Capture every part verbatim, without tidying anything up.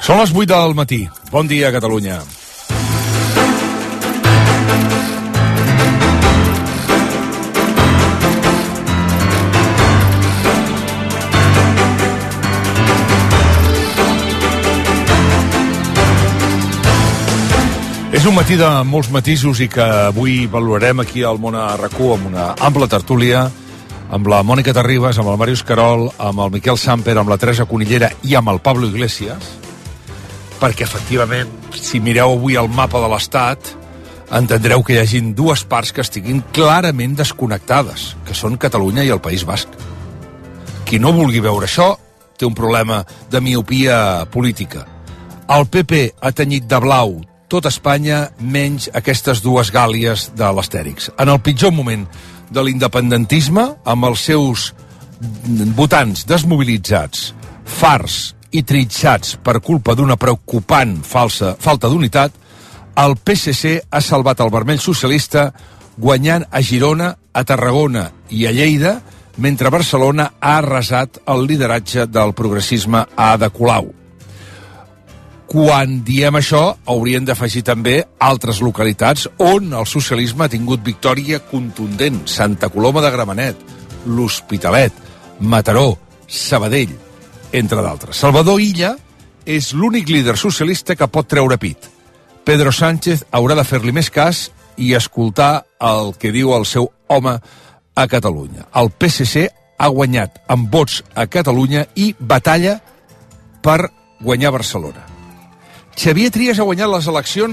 Són les vuit del matí. Bon dia, Catalunya. És un matí de molts matisos i que avui valorarem aquí al Món a RAC1 amb una ampla tertúlia, amb la Mònica Terribas, amb el Màrius Querol, amb el Miquel Samper, amb la Teresa Conillera i amb el Pablo Iglesias, perquè efectivament, si mireu avui el mapa de l'Estat, entendreu que hi hagin dues parts que estiguin clarament desconnectades, que són Catalunya i el País Basc. Qui no vulgui veure això té un problema de miopia política. El P P ha tenyit de blau tot Espanya, menys aquestes dues gàlies de l'Astèrix. En el pitjor moment de l'independentisme, amb els seus votants desmobilitzats, farts i trinxats per culpa d'una preocupant falsa falta d'unitat, el P S C ha salvat el vermell socialista guanyant a Girona, a Tarragona i a Lleida, mentre Barcelona ha arrasat el lideratge del progressisme a Ada Colau. Quan diem això, hauríem d'afegir també altres localitats on el socialisme ha tingut victòria contundent. Santa Coloma de Gramenet, l'Hospitalet, Mataró, Sabadell, entre d'altres. Salvador Illa és l'únic líder socialista que pot treure pit. Pedro Sánchez haurà de fer-li més cas i escoltar el que diu el seu home a Catalunya. El P S C ha guanyat amb vots a Catalunya i batalla per guanyar Barcelona. Xavier Trias ha guanyat les eleccions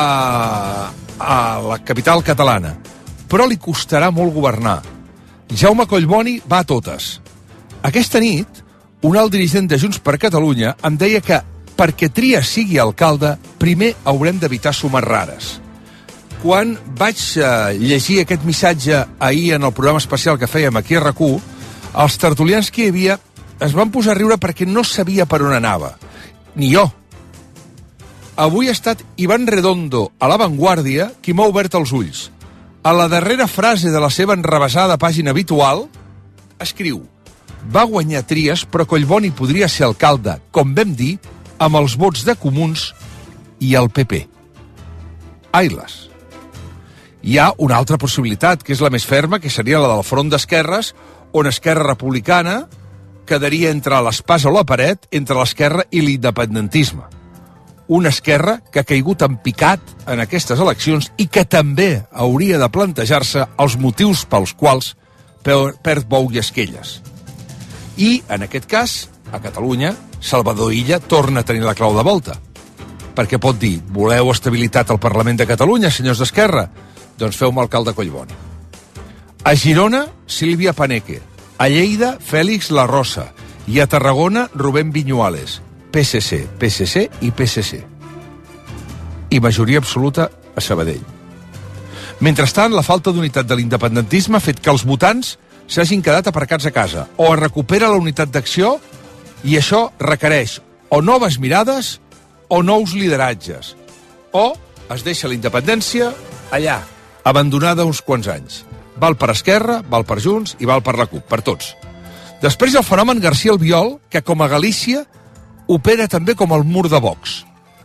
a, a la capital catalana, però li costarà molt governar. Jaume Collboni va a totes. Aquesta nit, un alt dirigent de Junts per Catalunya em deia que perquè Trias sigui alcalde, primer haurem d'evitar sumes rares. Quan vaig eh, llegir aquest missatge ahir en el programa especial que fèiem aquí a RAC1, els tertulians que hi havia es van posar a riure perquè no sabia per on anava. Ni jo. Avui ha estat Iván Redondo, a La Vanguardia, qui m'ha obert els ulls. A la darrera frase de la seva enrevessada pàgina habitual, escriu: va guanyar Trias, però Collboni podria ser alcalde, com vam dir, amb els vots de Comuns i el P P. Ailes. Hi ha una altra possibilitat, que és la més ferma, que seria la del front d'esquerres, on Esquerra Republicana quedaria entre l'espasa o la paret, entre l'esquerra i l'independentisme. Una esquerra que ha caigut en picat en aquestes eleccions i que també hauria de plantejar-se els motius pels quals perd bou i esquelles. I, en aquest cas, a Catalunya, Salvador Illa torna a tenir la clau de volta. Perquè pot dir: voleu estabilitat al Parlament de Catalunya, senyors d'Esquerra? Doncs feu-me alcalde Collboni. A Girona, Sílvia Paneque. A Lleida, Fèlix La Rosa. I a Tarragona, Rubén Viñuales. P S C, P S C i P S C. I majoria absoluta a Sabadell. Mentrestant, la falta d'unitat de l'independentisme ha fet que els votants s'hagin quedat aparcats a casa. O es recupera la unitat d'acció, i això requereix o noves mirades o nous lideratges. O es deixa la independència allà, abandonada uns quants anys. Val per Esquerra, val per Junts i val per la CUP, per tots. Després el fenomen García Albiol, que com a Galícia opera també com el mur de Vox.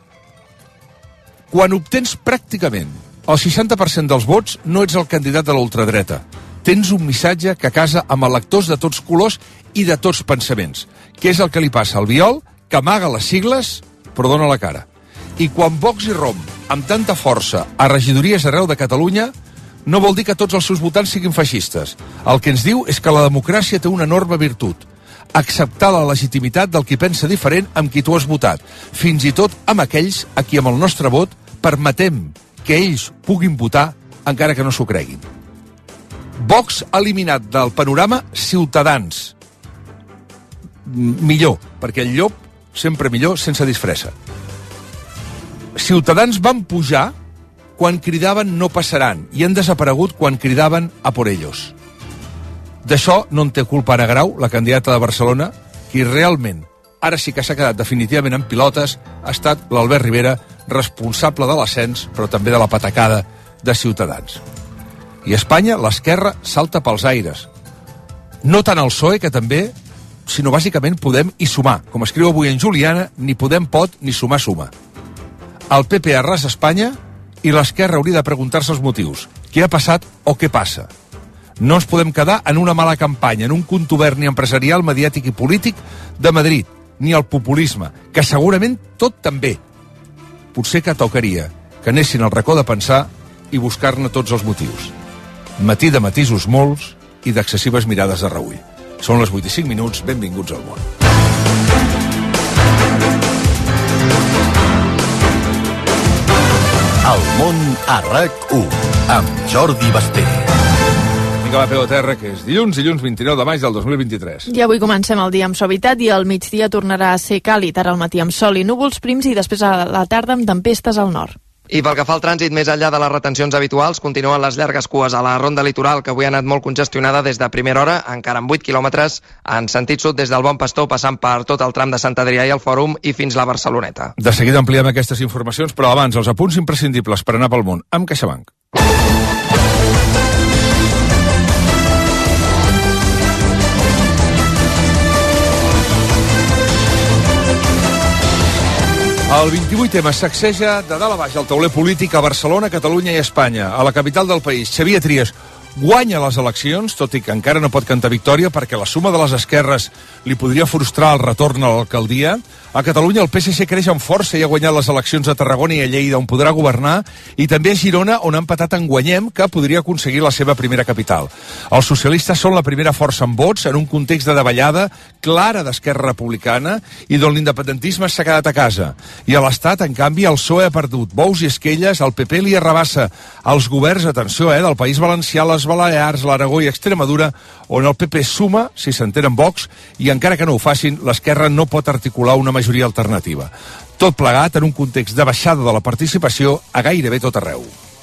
Quan obtens pràcticament el seixanta per cent dels vots, no ets el candidat de l'ultradreta. Tens un missatge que casa amb electors de tots colors i de tots pensaments, que és el que li passa al Albiol, que amaga les sigles però dona la cara. I quan Vox irromp amb tanta força a regidories arreu de Catalunya, no vol dir que tots els seus votants siguin feixistes. El que ens diu és que la democràcia té una enorme virtut: acceptar la legitimitat del qui pensa diferent amb qui tu has votat, fins i tot amb aquells a qui amb el nostre vot permetem que ells puguin votar encara que no s'ho creguin. Vox ha eliminat del panorama Ciutadans. Millor, perquè el llop sempre millor sense disfressa. Ciutadans van pujar quan cridaven no passaran i han desaparegut quan cridaven a por ellos. D'això no en té culpa Ana Grau, la candidata de Barcelona, qui realment, ara sí que s'ha quedat definitivament en pilotes, ha estat l'Albert Rivera, responsable de l'ascens, però també de la patacada de Ciutadans. I a Espanya l'esquerra salta pels aires. No tant el P S O E, que també sinó bàsicament Podem i Sumar. Com escriu avui en Juliana, ni Podem pot ni Sumar suma. El P P arrasa Espanya i l'esquerra hauria de preguntar-se els motius. Què ha passat o què passa? No ens podem quedar en una mala campanya, en un contuberni empresarial, mediàtic i polític de Madrid, ni el populisme, que segurament tot també. Potser que tocaria que anessin al racó de pensar i buscar-ne tots els motius. Matí de matisos molts i d'excessives mirades de reüll. Són les vuit i cinc minuts, benvinguts al món. El món a RAC u, amb Jordi Basté. Vinga, va, peu a terra, que és dilluns, dilluns vint-i-nou de maig del dos mil vint-i-tres. I avui comencem el dia amb suavitat i al migdia tornarà a ser càlid, ara al matí amb sol i núvols prims i després a la tarda amb tempestes al nord. I pel que fa al trànsit, més enllà de les retencions habituals, continuen les llargues cues a la ronda litoral, que avui ha anat molt congestionada des de primera hora, encara amb vuit quilòmetres, en sentit sud des del Bon Pastor, passant per tot el tram de Sant Adrià i el Fòrum i fins la Barceloneta. De seguida ampliem aquestes informacions, però abans els apunts imprescindibles per anar pel món amb CaixaBank. El vint-i-vuit M sacseja de dalt a baix el tauler polític a Barcelona, Catalunya i Espanya. A la capital del país, Xavier Trias guanya les eleccions, tot i que encara no pot cantar victòria perquè la suma de les esquerres li podria frustrar el retorn a l'alcaldia. A Catalunya el P S C creix amb força i ha guanyat les eleccions a Tarragona i a Lleida, on podrà governar, i també a Girona, on ha empatat en Guanyem, que podria aconseguir la seva primera capital. Els socialistes són la primera força en vots, en un context de davallada clara d'Esquerra Republicana i d'on l'independentisme s'ha quedat a casa. I a l'Estat, en canvi, el P S O E ha perdut bous i esquelles, el P P li arrabassa els governs, atenció, eh, del País Valencià, les Balears, l'Aragó i Extremadura, on el P P suma, si s'entén amb Vox, i encara que no ho facin, l'esquerra no pot articular una majoria alternativa. Tot plegat en un context de baixada de la participació a gairebé tot arreu.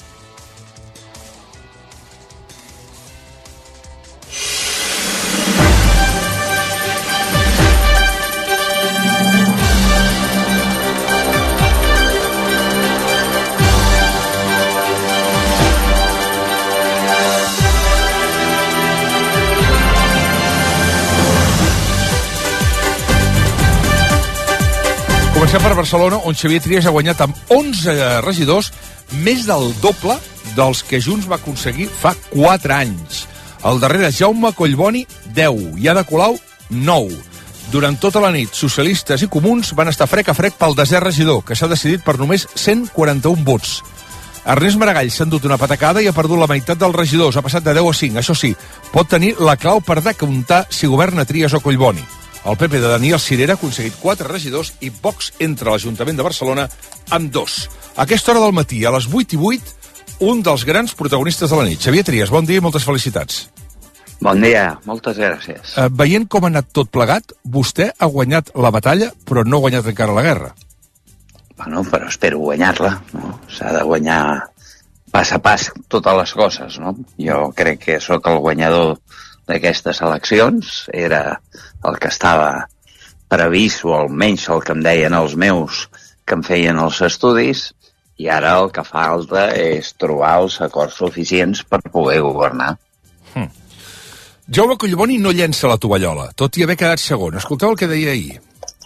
Comencem per Barcelona, on Xavier Trias ha guanyat amb onze regidors, més del doble dels que Junts va aconseguir fa quatre anys. Al darrere, Jaume Collboni, deu, i Ada Colau, nou. Durant tota la nit, socialistes i comuns van estar frec a frec pel desè regidor, que s'ha decidit per només cent quaranta-un vots. Ernest Maragall s'ha endut una patacada i ha perdut la meitat dels regidors, ha passat de deu a cinc. Això sí, pot tenir la clau per decomptar si governa Trias o Collboni. El P P de Daniel Sirera ha aconseguit quatre regidors i Vox entra a l'Ajuntament de Barcelona amb dos. A aquesta hora del matí, a les vuit i vuit, un dels grans protagonistes de la nit. Xavier Trias, bon dia i moltes felicitats. Bon dia, moltes gràcies. Uh, veient com ha anat tot plegat, vostè ha guanyat la batalla, però no ha guanyat encara la guerra. Bueno, però espero guanyar-la, no? S'ha de guanyar pas a pas totes les coses, no? Jo crec que sóc el guanyador d'aquestes eleccions, era el que estava previst, o almenys el que em deien els meus que em feien els estudis, i ara el que falta és trobar els acords suficients per poder governar. Hmm. Jaume Collboni no llença la tovallola, tot i haver quedat segon. Escolteu el que deia ahir.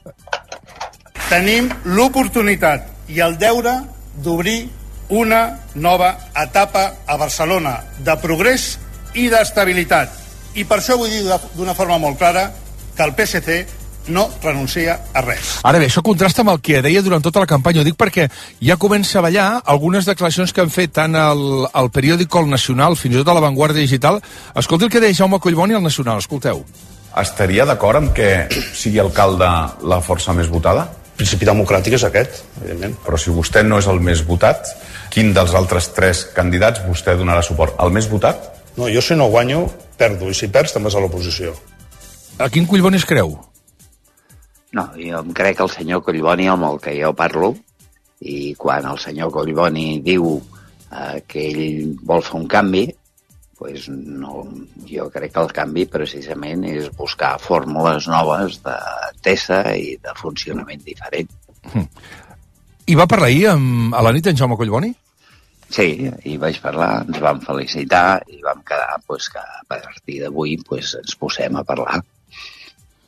Tenim l'oportunitat i el deure d'obrir una nova etapa a Barcelona de progrés i d'estabilitat. I per això vull dir d'una forma molt clara que el P S C no renuncia a res. Ara bé, això contrasta amb el que deia durant tota la campanya. Ho dic perquè ja comença a ballar algunes declaracions que han fet tant al, al periòdico El Nacional, fins i tot a La Vanguardia Digital. Escolti el que deia Jaume Collboni al Nacional, escolteu. Estaria d'acord amb que sigui alcalde la força més votada? El principi democràtic és aquest, evidentment. Però si vostè no és el més votat, quin dels altres tres candidats vostè donarà suport? El més votat? No, jo si no guanyo, perdo, i si perds també és a l'oposició. A quin Collboni es creu? No, jo em crec el senyor Collboni amb el que jo parlo, i quan el senyor Collboni diu eh, que ell vol fer un canvi, pues no, jo crec que el canvi precisament és buscar fórmules noves de tesa i de funcionament diferent. Hmm. I va parlar ahir amb, a la nit en Jaume Collboni? Sí, hi vaig parlar, ens vam felicitar i vam quedar pues, que a partir d'avui pues, ens posem a parlar.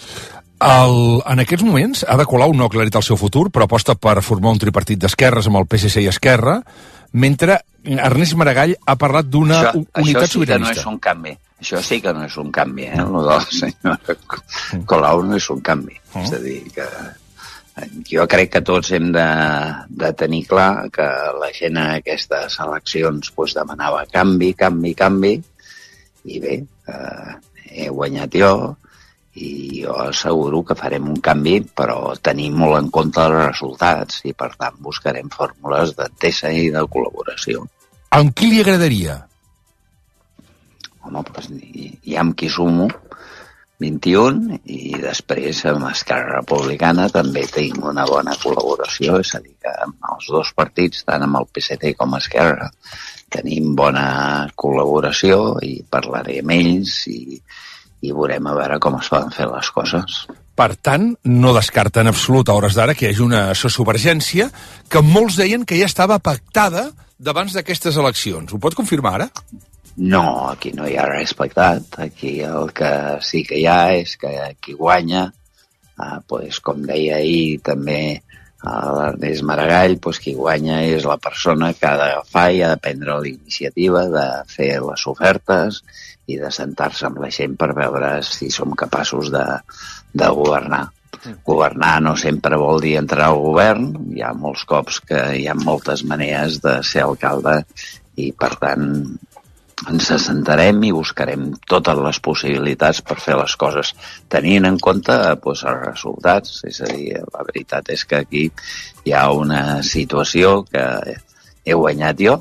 El, en aquests moments, Ada Colau no ha aclarit el seu futur, però aposta per formar un tripartit d'esquerres amb el P S C i Esquerra, mentre Ernest Maragall ha parlat d'una això, unitat això sí sobiranista. Que no és un canvi. Això sí que no és un canvi, eh? El de la senyora Colau no és un canvi. Mm. És a dir, que jo crec que tots hem de, de tenir clar que la gent a aquestes eleccions pues, demanava canvi, canvi, canvi, i bé, eh, he guanyat jo, i jo asseguro que farem un canvi, però tenim molt en compte els resultats i, per tant, buscarem fórmules d'entesa i de col·laboració. Amb qui li agradaria? Home, doncs, hi ha amb qui sumo, vint-i-un, i després amb Esquerra Republicana també tinc una bona col·laboració, és a dir, que amb els dos partits, tant amb el P S C com Esquerra, tenim bona col·laboració i parlaré amb ells i, i veurem a veure com es poden fer les coses. Per tant, no descarta en absolut a hores d'ara que hi hagi una sociovergència que molts deien que ja estava pactada d'abans d'aquestes eleccions. Ho pot confirmar ara? No, aquí no hi ha res pactat. Aquí el que sí que hi ha és que qui guanya, eh, pues, com deia ahir també l'Ernest Maragall, pues, qui guanya és la persona que ha d'agafar i ha de prendre la iniciativa de fer les ofertes i de sentar-se amb la gent per veure si som capaços de, de governar. Governar no sempre vol dir entrar al govern, hi ha molts cops que hi ha moltes maneres de ser alcalde i, per tant, ens assentarem i buscarem totes les possibilitats per fer les coses, tenint en compte pues, els resultats. És a dir, la veritat és que aquí hi ha una situació que he guanyat jo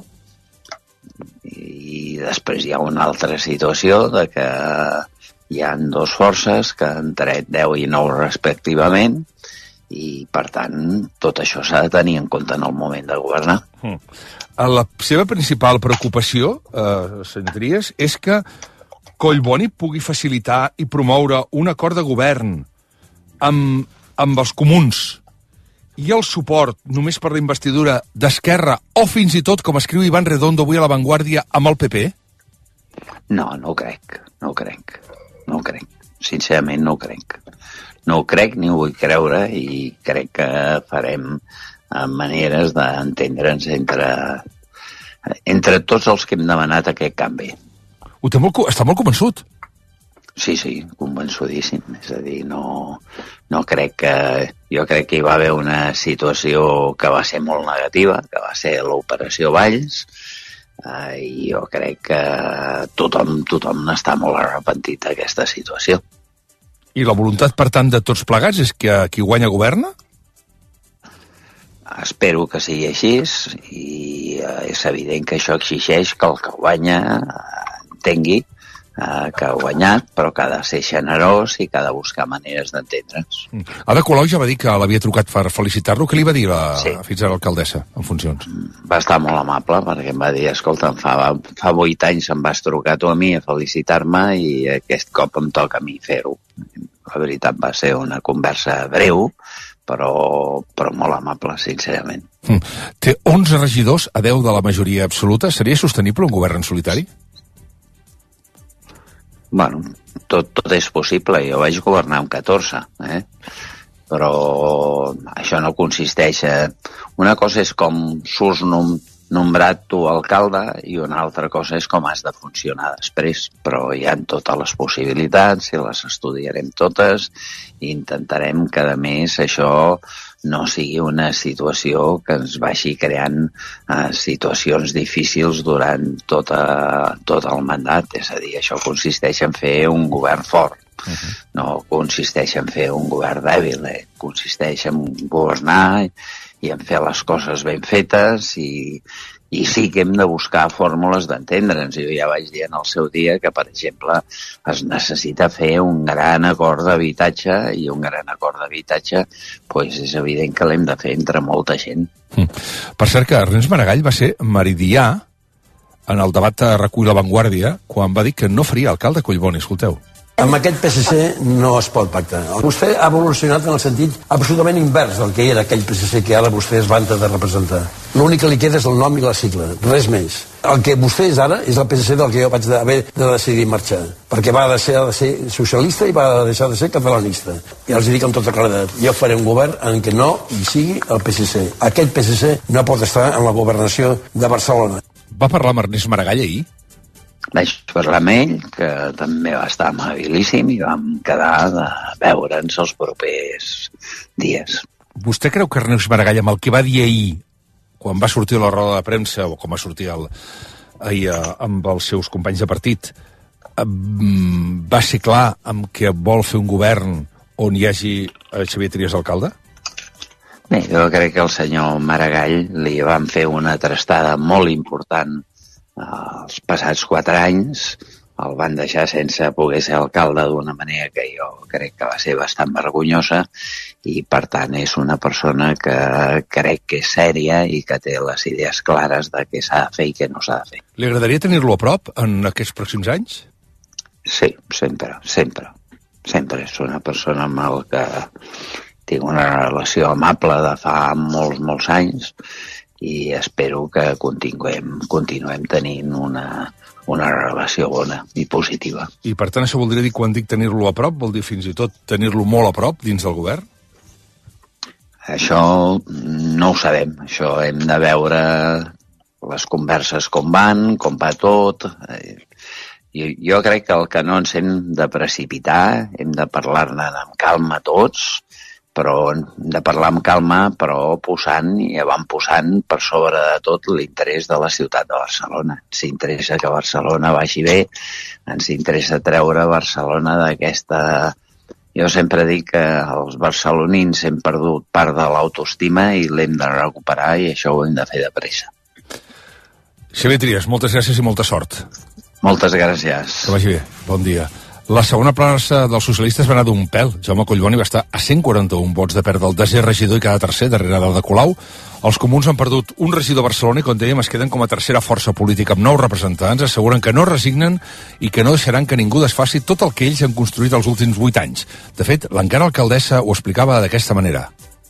i després hi ha una altra situació de que hi ha dues forces que han tret deu i nou respectivament i, per tant, tot això s'ha de tenir en compte en el moment de governar. Mm. La seva principal preocupació, eh, senyor Trias, és que Collboni pugui facilitar i promoure un acord de govern amb, amb els comuns i el suport només per la investidura d'Esquerra o fins i tot, com escriu Ivan Redondo avui a La Vanguardia, amb el P P? No, no ho crec, no ho crec, no ho crec. Sincerament no ho crec. No ho crec ni ho vull creure i crec que farem maneres d'entendre'ns entre, entre tots els que hem demanat aquest canvi. Ho té molt, està molt convençut? Sí, sí, convençudíssim. És a dir, no, no crec que... Jo crec que hi va haver una situació que va ser molt negativa, que va ser l'operació Valls, eh, i jo crec que tothom, tothom n'està molt arrepentit d'aquesta situació. I la voluntat, per tant, de tots plegats és que qui guanya governa? Espero que sigui així i és evident que això exigeix que el que guanya entengui eh, que ha guanyat, però que ha de ser generós i que ha de buscar maneres d'entendre'ns. Ada Colau ja va dir que l'havia trucat per felicitar-lo. Què li va dir la, sí. fins a l'alcaldessa en funcions? Va estar molt amable perquè em va dir, escolta, fa, fa vuit anys em vas trucar tu a mi a felicitar-me i aquest cop em toca a mi fer-ho. La veritat va ser una conversa breu, però, però molt amable, sincerament. Mm. Té onze regidors a deu de la majoria absoluta. Seria sostenible un govern en solitari? Bueno, tot, tot és possible. Jo vaig governar amb catorze, eh? Però això no consisteix a... Una cosa és com surts nom, nombrat tu alcalde i una altra cosa és com has de funcionar després. Però hi ha totes les possibilitats i les estudiarem totes i intentarem que, a més, això no sigui una situació que ens vagi creant eh, situacions difícils durant tota, tot el mandat. És a dir, això consisteix en fer un govern fort. Uh-huh. No consisteix en fer un govern dèbil, eh? Consisteix en governar i en fer les coses ben fetes i, i sí que hem de buscar fórmules d'entendre'ns. Jo ja vaig dir en el seu dia que, per exemple, es necessita fer un gran acord d'habitatge i un gran acord d'habitatge pues, és evident que l'hem de fer entre molta gent. Mm. Per cert que Ernest Maragall va ser meridià en el debat de Recull La Vanguardia quan va dir que no faria alcalde Collboni, escolteu. Amb aquest P S C no es pot pactar. Vostè ha evolucionat en el sentit absolutament invers del que era aquell P S C que ara vostè es vanta de representar. L'únic que li queda és el nom i la sigla, res més. El que vostè és ara és el P S C del que jo vaig haver de decidir marxar, perquè va deixar de ser socialista i va deixar de ser catalanista. I els dic amb tota claredat, jo faré un govern en què no hi sigui el P S C. Aquest P S C no pot estar en la governació de Barcelona. Va parlar amb Ernest Maragall ahir? Vaig parlar amb ell, que també va estar amabilíssim, i vam quedar de veure'ns els propers dies. Vostè creu que Ernest Maragall, amb el que va dir ahir, quan va sortir a la roda de premsa, o com va sortir el, ahir amb els seus companys de partit, va ser clar amb que vol fer un govern on hi hagi Xavier Trias alcalde? Bé, jo crec que el senyor Maragall li van fer una trastada molt important els passats quatre anys, el van deixar sense poder ser alcalde d'una manera que jo crec que va ser bastant vergonyosa, i per tant és una persona que crec que és sèria i que té les idees clares de què s'ha de fer i què no s'ha de fer. Li agradaria tenir-lo a prop en aquests pròxims anys? Sí, sempre, sempre. Sempre és una persona amb el que tinc una relació amable de fa molts, molts anys, i espero que continuem, continuem tenint una, una relació bona i positiva. I per tant això voldria dir, quan dic tenir-lo a prop, vol dir fins i tot tenir-lo molt a prop dins del govern? Això no ho sabem. Això hem de veure les converses com van, com va tot. Jo, jo crec que el que no ens hem de precipitar, hem de parlar-ne amb calma tots, però hem de parlar amb calma, però posant i avant posant per sobre de tot l'interès de la ciutat de Barcelona. Ens interessa que Barcelona vagi bé, ens interessa treure Barcelona d'aquesta... Jo sempre dic que els barcelonins hem perdut part de l'autoestima i l'hem de recuperar, i això ho hem de fer de pressa. Xavier Trias, moltes gràcies i molta sort. Moltes gràcies. Que vagi bé, bon dia. La segona plaça dels socialistes va anar d'un pèl. Jaume Collboni va estar a cent quaranta-un vots de perdre el desè regidor i cada tercer, darrere del de Colau. Els comuns han perdut un regidor a Barcelona i, com dèiem, es queden com a tercera força política amb nous representants. Asseguren que no resignen i que no deixaran que ningú desfaci tot el que ells han construït els últims vuit anys. De fet, l'encara alcaldessa ho explicava d'aquesta manera.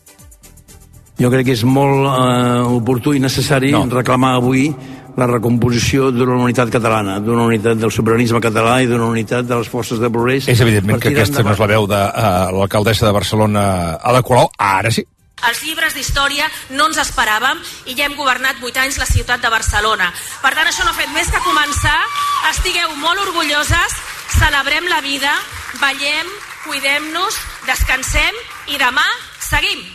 Jo crec que és molt eh, oportú i necessari no. reclamar avui la recomposició d'una unitat catalana, d'una unitat del sobiranisme català i d'una unitat de les forces de progrés. És evidentment que aquesta no és la veu de uh, l'alcaldessa de Barcelona, Ada Colau. Ara sí. Els llibres d'història no ens esperàvem i ja hem governat vuit anys la ciutat de Barcelona. Per tant, això no ha fet més que començar. Estigueu molt orgulloses, celebrem la vida, ballem, cuidem-nos, descansem i demà seguim.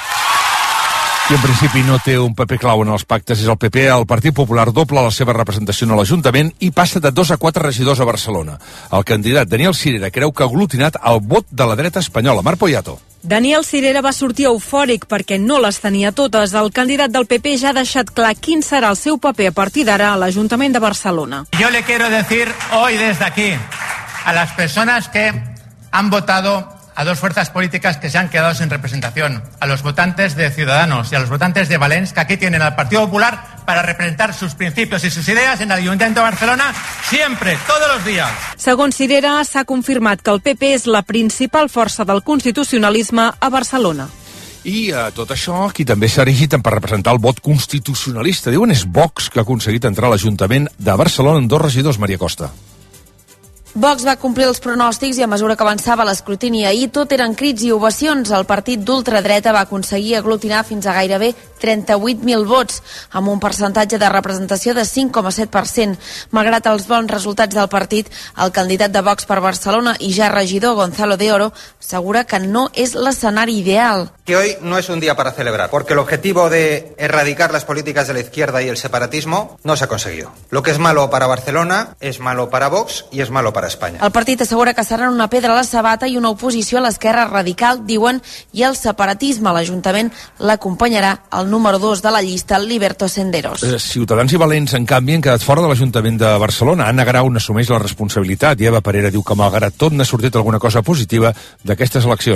I en principi no té un paper clau en els pactes, és el P P. El Partit Popular dobla la seva representació en l'Ajuntament i passa de dos a quatre regidors a Barcelona. El candidat Daniel Sirera creu que ha aglutinat el vot de la dreta espanyola. Marc Poyato. Daniel Sirera va sortir eufòric perquè no les tenia totes. El candidat del P P ja ha deixat clar quin serà el seu paper a partir d'ara a l'Ajuntament de Barcelona. Yo le quiero decir hoy desde aquí a las personas que han votado a dos fuerzas políticas que se han quedado sin representación, a los votantes de Ciudadanos y a los votantes de Valens, que aquí tienen al Partido Popular para representar sus principios y sus ideas en el Ayuntamiento de Barcelona siempre, todos los días. Segons Sirera, s'ha confirmat que el P P és la principal força del constitucionalisme a Barcelona. I a tot això, qui també s'ha erigit per representar el vot constitucionalista, diuen és Vox, que ha aconseguit entrar a l'Ajuntament de Barcelona en dos regidors, Maria Costa. Vox va complir els pronòstics i a mesura que avançava l'escrutini ahir tot eren crits i ovacions. El partit d'ultradreta va aconseguir aglutinar fins a gairebé trenta-vuit mil vots, amb un percentatge de representació de cinc coma set per cent. Malgrat els bons resultats del partit, el candidat de Vox per Barcelona i ja regidor, Gonzalo de Oro, assegura que no és l'escenari ideal. Que hoy no es un día para celebrar, porque el objetivo de erradicar las políticas de la izquierda y el separatismo no se ha conseguido. Lo que es malo para Barcelona es malo para Vox y es malo para Espanya. El partit assegura que seran una pedra a la sabata i una oposició a l'esquerra radical, diuen, i el separatisme. L'Ajuntament l'acompanyarà el número dos de la llista, Liberto Senderos. Ciutadans i Valents, en canvi, han quedat fora de l'Ajuntament de Barcelona. Anna Grau n'assumeix la responsabilitat i Eva Parera diu que, malgrat tot, n'ha sortit alguna cosa positiva d'aquestes eleccions.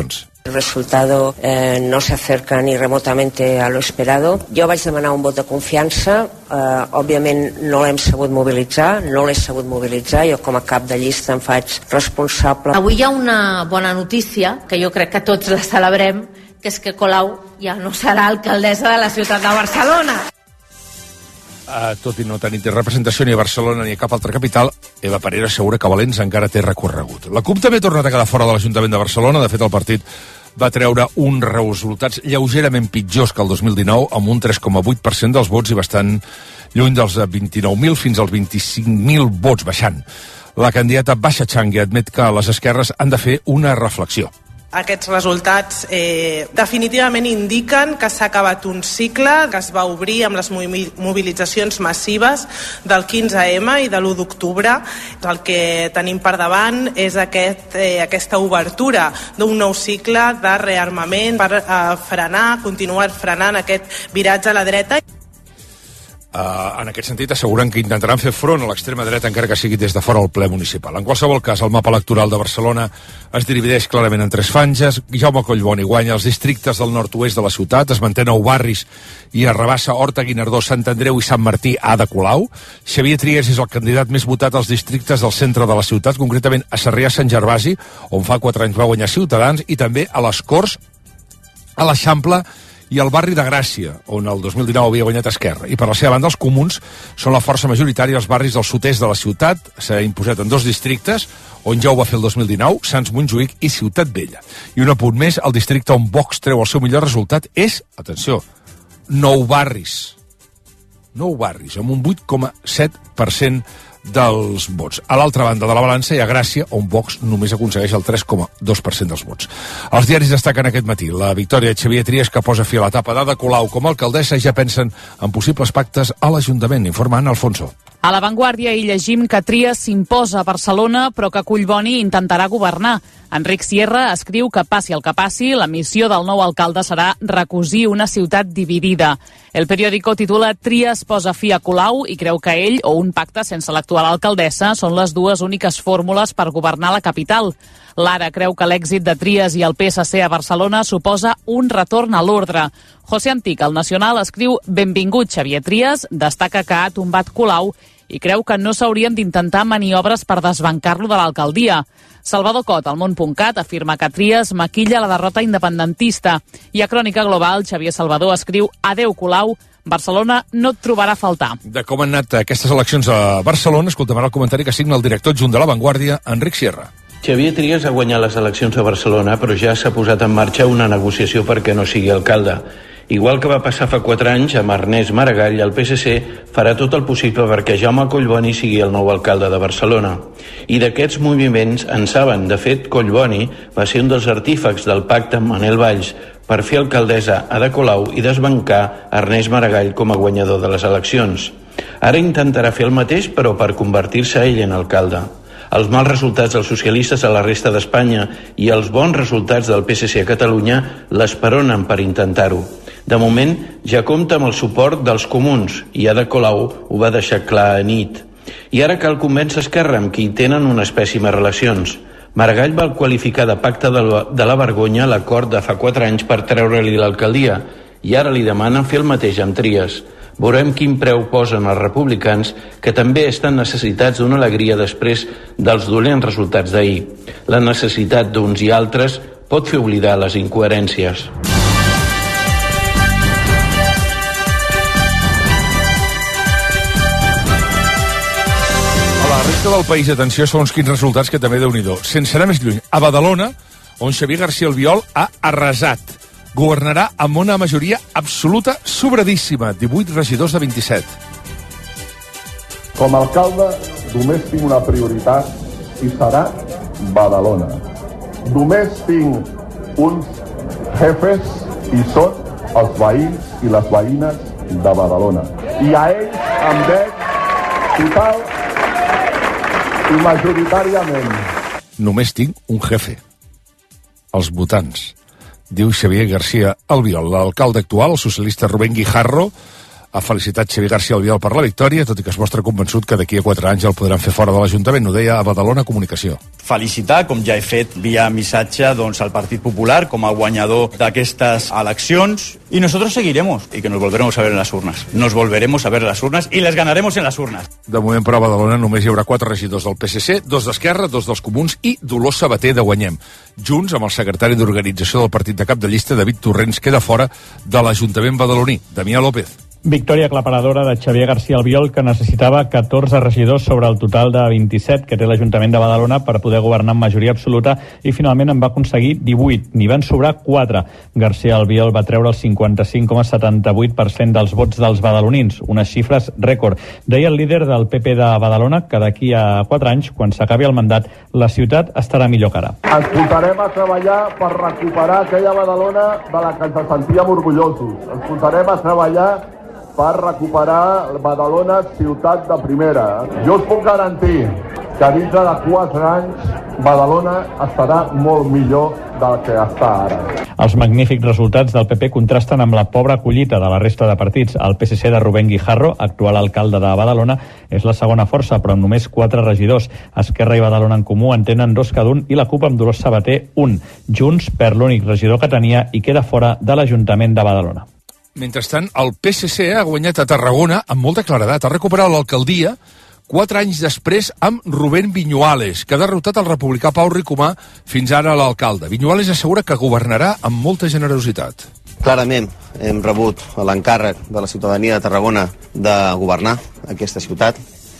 El resultado eh, no se acerca ni remotamente a lo esperado. Jo vaig demanar un vot de confiança, eh, òbviament no l'hem sabut mobilitzar, no l'he sabut mobilitzar, jo com a cap de llista em faig responsable. Avui hi ha una bona notícia, que jo crec que tots la celebrem, que és que Colau ja no serà alcaldessa de la ciutat de Barcelona. Uh, tot i no tenir representació ni a Barcelona ni a cap altra capital, Eva Parera assegura que Valens encara té recorregut. La CUP també ha tornat a quedar fora de l'Ajuntament de Barcelona. De fet, el partit va treure uns resultats lleugerament pitjors que el dos mil dinou, amb un tres coma vuit per cent dels vots i bastant lluny dels vint-i-nou mil fins als vint-i-cinc mil vots, baixant. La candidata Basha Changi admet que les esquerres han de fer una reflexió. Aquests resultats eh, definitivament indiquen que s'ha acabat un cicle que es va obrir amb les mobilitzacions massives del quinze eme i de l'u d'octubre. El que tenim per davant és aquest, eh, aquesta obertura d'un nou cicle de rearmament per eh, frenar, continuar frenant aquest viratge a la dreta. Uh, en aquest sentit, asseguren que intentaran fer front a l'extrema dreta encara que sigui des de fora del ple municipal. En qualsevol cas, el mapa electoral de Barcelona es divideix clarament en tres franges. Jaume Collboni guanya els districtes del nord-oest de la ciutat, es manté nou barris i a Rabassa, Horta, Guinardó, Sant Andreu i Sant Martí a Ada Colau. Xavier Trias és el candidat més votat als districtes del centre de la ciutat, concretament a Sarrià-Sant Gervasi, on fa quatre anys va guanyar Ciutadans, i també a les Corts, a l'Eixample i al barri de Gràcia, on el dos mil dinou havia guanyat Esquerra. I per la seva banda, els comuns són la força majoritària als barris del sud-est de la ciutat. S'ha imposat en dos districtes, on ja ho va fer el dos mil dinou, Sants Montjuïc i Ciutat Vella. I un apunt més, el districte on Vox treu el seu millor resultat és, atenció, Nou Barris. Nou Barris, amb un vuit coma set per cent dels vots. A l'altra banda de la balança hi ha Gràcia, on Vox només aconsegueix el tres coma dos per cent dels vots. Els diaris destaquen aquest matí la victòria de Xavier Trias, que posa fi a l'etapa d'Ada Colau com a alcaldessa, i ja pensen en possibles pactes a l'Ajuntament, informant Alfonso. A La Vanguardia hi llegim que Trias s'imposa a Barcelona, però que Collboni intentarà governar. Enric Sierra escriu que passi el que passi, la missió del nou alcalde serà recosir una ciutat dividida. El periòdico titula Trias posa fi a Colau i creu que ell o un pacte sense l'actual alcaldessa són les dues úniques fórmules per governar la capital. L'Ara creu que l'èxit de Trias i el P S C a Barcelona suposa un retorn a l'ordre. José Antic, al Nacional, escriu benvingut Xavier Trias, destaca que ha tombat Colau i creu que no s'haurien d'intentar maniobres per desbancar-lo de l'alcaldia. Salvador Cot, al món.cat, afirma que Trias maquilla la derrota independentista. I a Crònica Global, Xavier Salvador escriu adeu Colau, Barcelona no et trobarà a faltar. De com han anat aquestes eleccions a Barcelona, escoltem ara el comentari que signa el director adjunt de La Vanguardia, Enric Sierra. Xavier Trias ha guanyat les eleccions a Barcelona, però ja s'ha posat en marxa una negociació perquè no sigui alcalde. Igual que va passar fa quatre anys amb Ernest Maragall, el P S C farà tot el possible perquè Jaume Collboni sigui el nou alcalde de Barcelona. I d'aquests moviments en saben. De fet, Collboni va ser un dels artífecs del pacte amb Manel Valls per fer alcaldessa Ada Colau i desbancar Ernest Maragall com a guanyador de les eleccions. Ara intentarà fer el mateix, però per convertir-se ell en alcalde. Els mals resultats dels socialistes a la resta d'Espanya i els bons resultats del P S C a Catalunya l'esperonen per intentar-ho. De moment, ja compta amb el suport dels comuns i Ada Colau ho va deixar clar a nit. I ara cal convèncer Esquerra, amb qui tenen unes pèssimes relacions. Maragall va qualificar de pacte de la, de la vergonya l'acord de fa quatre anys per treure-li l'alcaldia i ara li demanen fer el mateix amb Trias. Veurem quin preu posen els republicans, que també estan necessitats d'una alegria després dels dolents resultats d'ahir. La necessitat d'uns i altres pot fer oblidar les incoherències. A la resta del país, atenció, segons quins resultats, que també déu-n'hi-do. Sense anar més lluny, a Badalona, on Xavier García Albiol ha arrasat. Governarà amb una majoria absoluta sobradíssima, divuit regidors de vint-i-set. Com a alcalde, només tinc una prioritat i serà Badalona. Només tinc uns jefes i són els veïns i les veïnes de Badalona. I a ells em dec total i majoritàriament. Només tinc un jefe. Els votants. Diu Xavier García Albiol. L'alcalde actual, el socialista Rubén Guijarro, Ha felicitat Xavier García Albiol per la victòria, tot i que es mostra convençut que d'aquí a quatre anys el podran fer fora de l'Ajuntament. Ho deia a Badalona Comunicació. Felicitar, com ja he fet via missatge, doncs, al Partit Popular com a guanyador d'aquestes eleccions, y nosotros seguiremos y que nos volveremos a ver en las urnas. Nos volveremos a ver en las urnas y les ganaremos en las urnas. De moment, però, a Badalona només hi haurà quatre regidors del P S C, dos d'Esquerra, dos dels Comuns i Dolors Sabater de Guanyem. Junts amb el secretari d'organització del partit de cap de llista, David Torrents, queda fora de l'Ajuntament badaloní. Damià López. Victòria aclaparadora de Xavier García Albiol, que necessitava catorze regidors sobre el total de vint-i-set que té l'Ajuntament de Badalona per poder governar amb majoria absoluta, i finalment en va aconseguir divuit. N'hi van sobrar quatre. García Albiol va treure el cinquanta-cinc coma setanta-vuit per cent dels vots dels badalonins, unes xifres rècord. Deia el líder del P P de Badalona que d'aquí a quatre anys, quan s'acabi el mandat, la ciutat estarà millor que ara. Ens posarem a treballar per recuperar aquella Badalona de la que ens sentíem orgullosos. Ens posarem a treballar per recuperar Badalona ciutat de primera. Jo us puc garantir que dintre de quatre anys Badalona estarà molt millor del que està ara. Els magnífics resultats del P P contrasten amb la pobra collita de la resta de partits. El P S C de Rubén Guijarro, actual alcalde de Badalona, és la segona força, però amb només quatre regidors. Esquerra i Badalona en Comú en tenen dos cada un i la CUP amb Dolors Sabater un. Junts perd l'únic regidor que tenia i queda fora de l'Ajuntament de Badalona. Mentrestant, el P S C ha guanyat a Tarragona amb molta claredat. Ha recuperat l'alcaldia quatre anys després amb Rubén Viñuales, que ha derrotat el republicà Pau Ricomà, fins ara l'alcalde. Viñuales assegura que governarà amb molta generositat. Clarament hem rebut l'encàrrec de la ciutadania de Tarragona de governar aquesta ciutat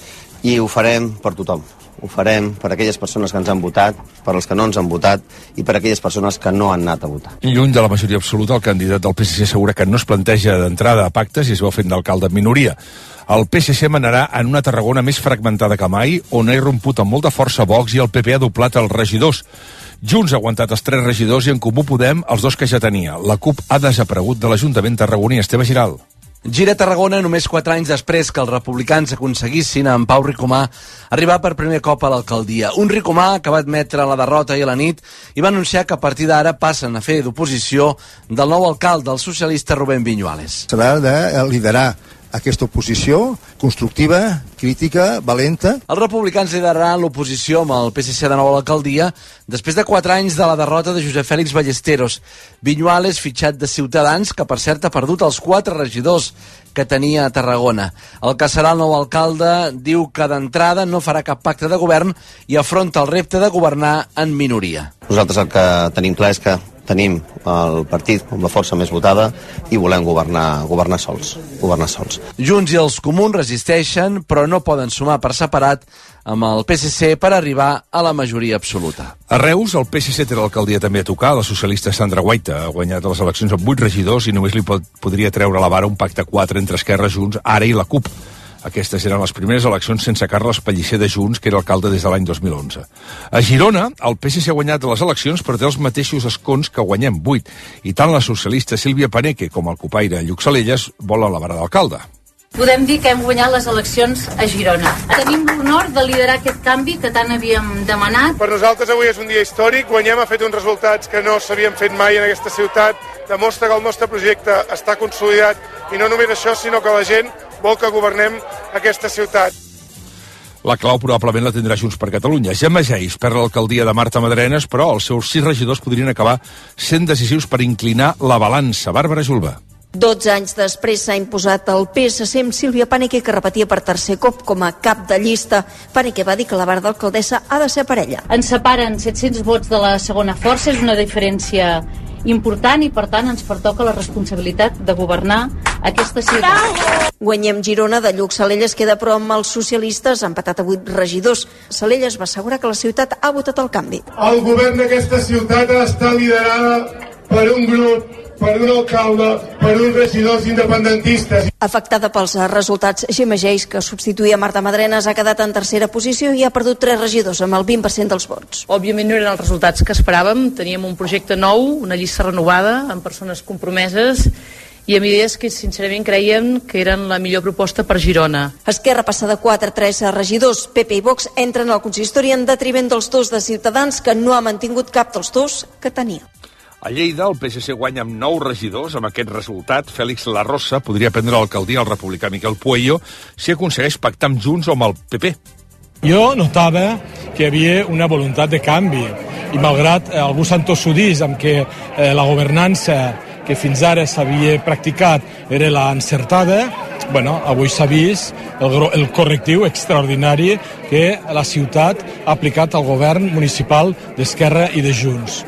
i ho farem per tothom. Ho farem per aquelles persones que ens han votat, per als que no ens han votat i per aquelles persones que no han anat a votar. Lluny de la majoria absoluta, el candidat del P S C assegura que no es planteja d'entrada a pactes i es veu fent d'alcalde en minoria. El P S C manarà en una Tarragona més fragmentada que mai, on ha irromput amb molta força Vox i el P P ha doblat els regidors. Junts ha aguantat els tres regidors i en Comú Podem els dos que ja tenia. La CUP ha desaparegut de l'Ajuntament tarragoní. Esteve Giral. Gira Tarragona només quatre anys després que els republicans aconseguissin amb Pau Ricomà arribar per primer cop a l'alcaldia. Un Ricomà que va admetre la derrota i a la nit i va anunciar que a partir d'ara passen a fer d'oposició del nou alcalde, el socialista Rubén Viñuales. S'haurà de liderar aquesta oposició constructiva, crítica, valenta. Els republicans lideraran l'oposició amb el P S C de nou a l'alcaldia després de quatre anys de la derrota de Josep Fèlix Ballesteros. Viñuales, fitxat de Ciutadans, que per cert ha perdut els quatre regidors que tenia a Tarragona. El que serà el nou alcalde diu que d'entrada no farà cap pacte de govern i afronta el repte de governar en minoria. Nosaltres el que tenim clar és que tenim el partit com la força més votada i volem governar, governar sols, governar sols. Junts i els Comuns resisteixen, però no poden sumar per separat amb el P S C per arribar a la majoria absoluta. A Reus, el P S C té l'alcaldia també a tocar. La socialista Sandra Guaita ha guanyat les eleccions amb vuit regidors i només li pot, podria treure a la vara un pacte quatre entre Esquerra, Junts, Ara i la CUP. Aquestes eren les primeres eleccions sense Carles Pellicer de Junts, que era alcalde des de l'any dos mil onze. A Girona, el P S C ha guanyat les eleccions però té els mateixos escons que guanyem, vuit. I tant la socialista Sílvia Paneque com el copaire Lluc Salelles volen la vara d'alcalde. Podem dir que hem guanyat les eleccions a Girona. Tenim l'honor de liderar aquest canvi que tant havíem demanat. Per nosaltres avui és un dia històric. Guanyem ha fet uns resultats que no s'havien fet mai en aquesta ciutat. Demostra que el nostre projecte està consolidat i no només això, sinó que la gent vol que governem aquesta ciutat. La clau probablement la tindrà Junts per Catalunya. Gemma Geis perd l'alcaldia de Marta Madrenes, però els seus sis regidors podrien acabar sent decisius per inclinar la balança. Bàrbara Julba. dotze anys després s'ha imposat el P S C amb Sílvia Paneque, que repetia per tercer cop com a cap de llista. Paneque va dir que la vara d'alcaldessa ha de ser per ella. Ens separen set-cents vots de la segona força, és una diferència important i per tant ens pertoca la responsabilitat de governar aquesta ciutat. Guanyem Girona de Lluc Salelles queda però amb els socialistes, empatat a vuit regidors. Salelles va assegurar que la ciutat ha votat el canvi. El govern d'aquesta ciutat ha d'estar liderada per un grup, per un alcalde, per uns regidors independentistes. Afectada pels resultats, Gemma Geis, que substituïa Marta Madrenes, ha quedat en tercera posició i ha perdut tres regidors amb el vint per cent dels vots. Òbviament no eren els resultats que esperàvem. Teníem un projecte nou, una llista renovada, amb persones compromeses i amb idees que sincerament creiem que eren la millor proposta per Girona. Esquerra passa de quatre a tres regidors. P P i Vox entren al consistori en detriment dels dos de Ciutadans, que no ha mantingut cap dels dos que tenia. A Lleida, el P S C guanya amb nou regidors. Amb aquest resultat, Félix Larrosa podria prendre l'alcaldia al republicà Miquel Pueyo si aconsegueix pactar amb Junts o amb el P P. Jo notava que hi havia una voluntat de canvi i malgrat eh, alguns entossudís amb què eh, la governança que fins ara s'havia practicat era la encertada, bueno, avui s'ha vist el, el correctiu extraordinari que la ciutat ha aplicat al govern municipal d'Esquerra i de Junts.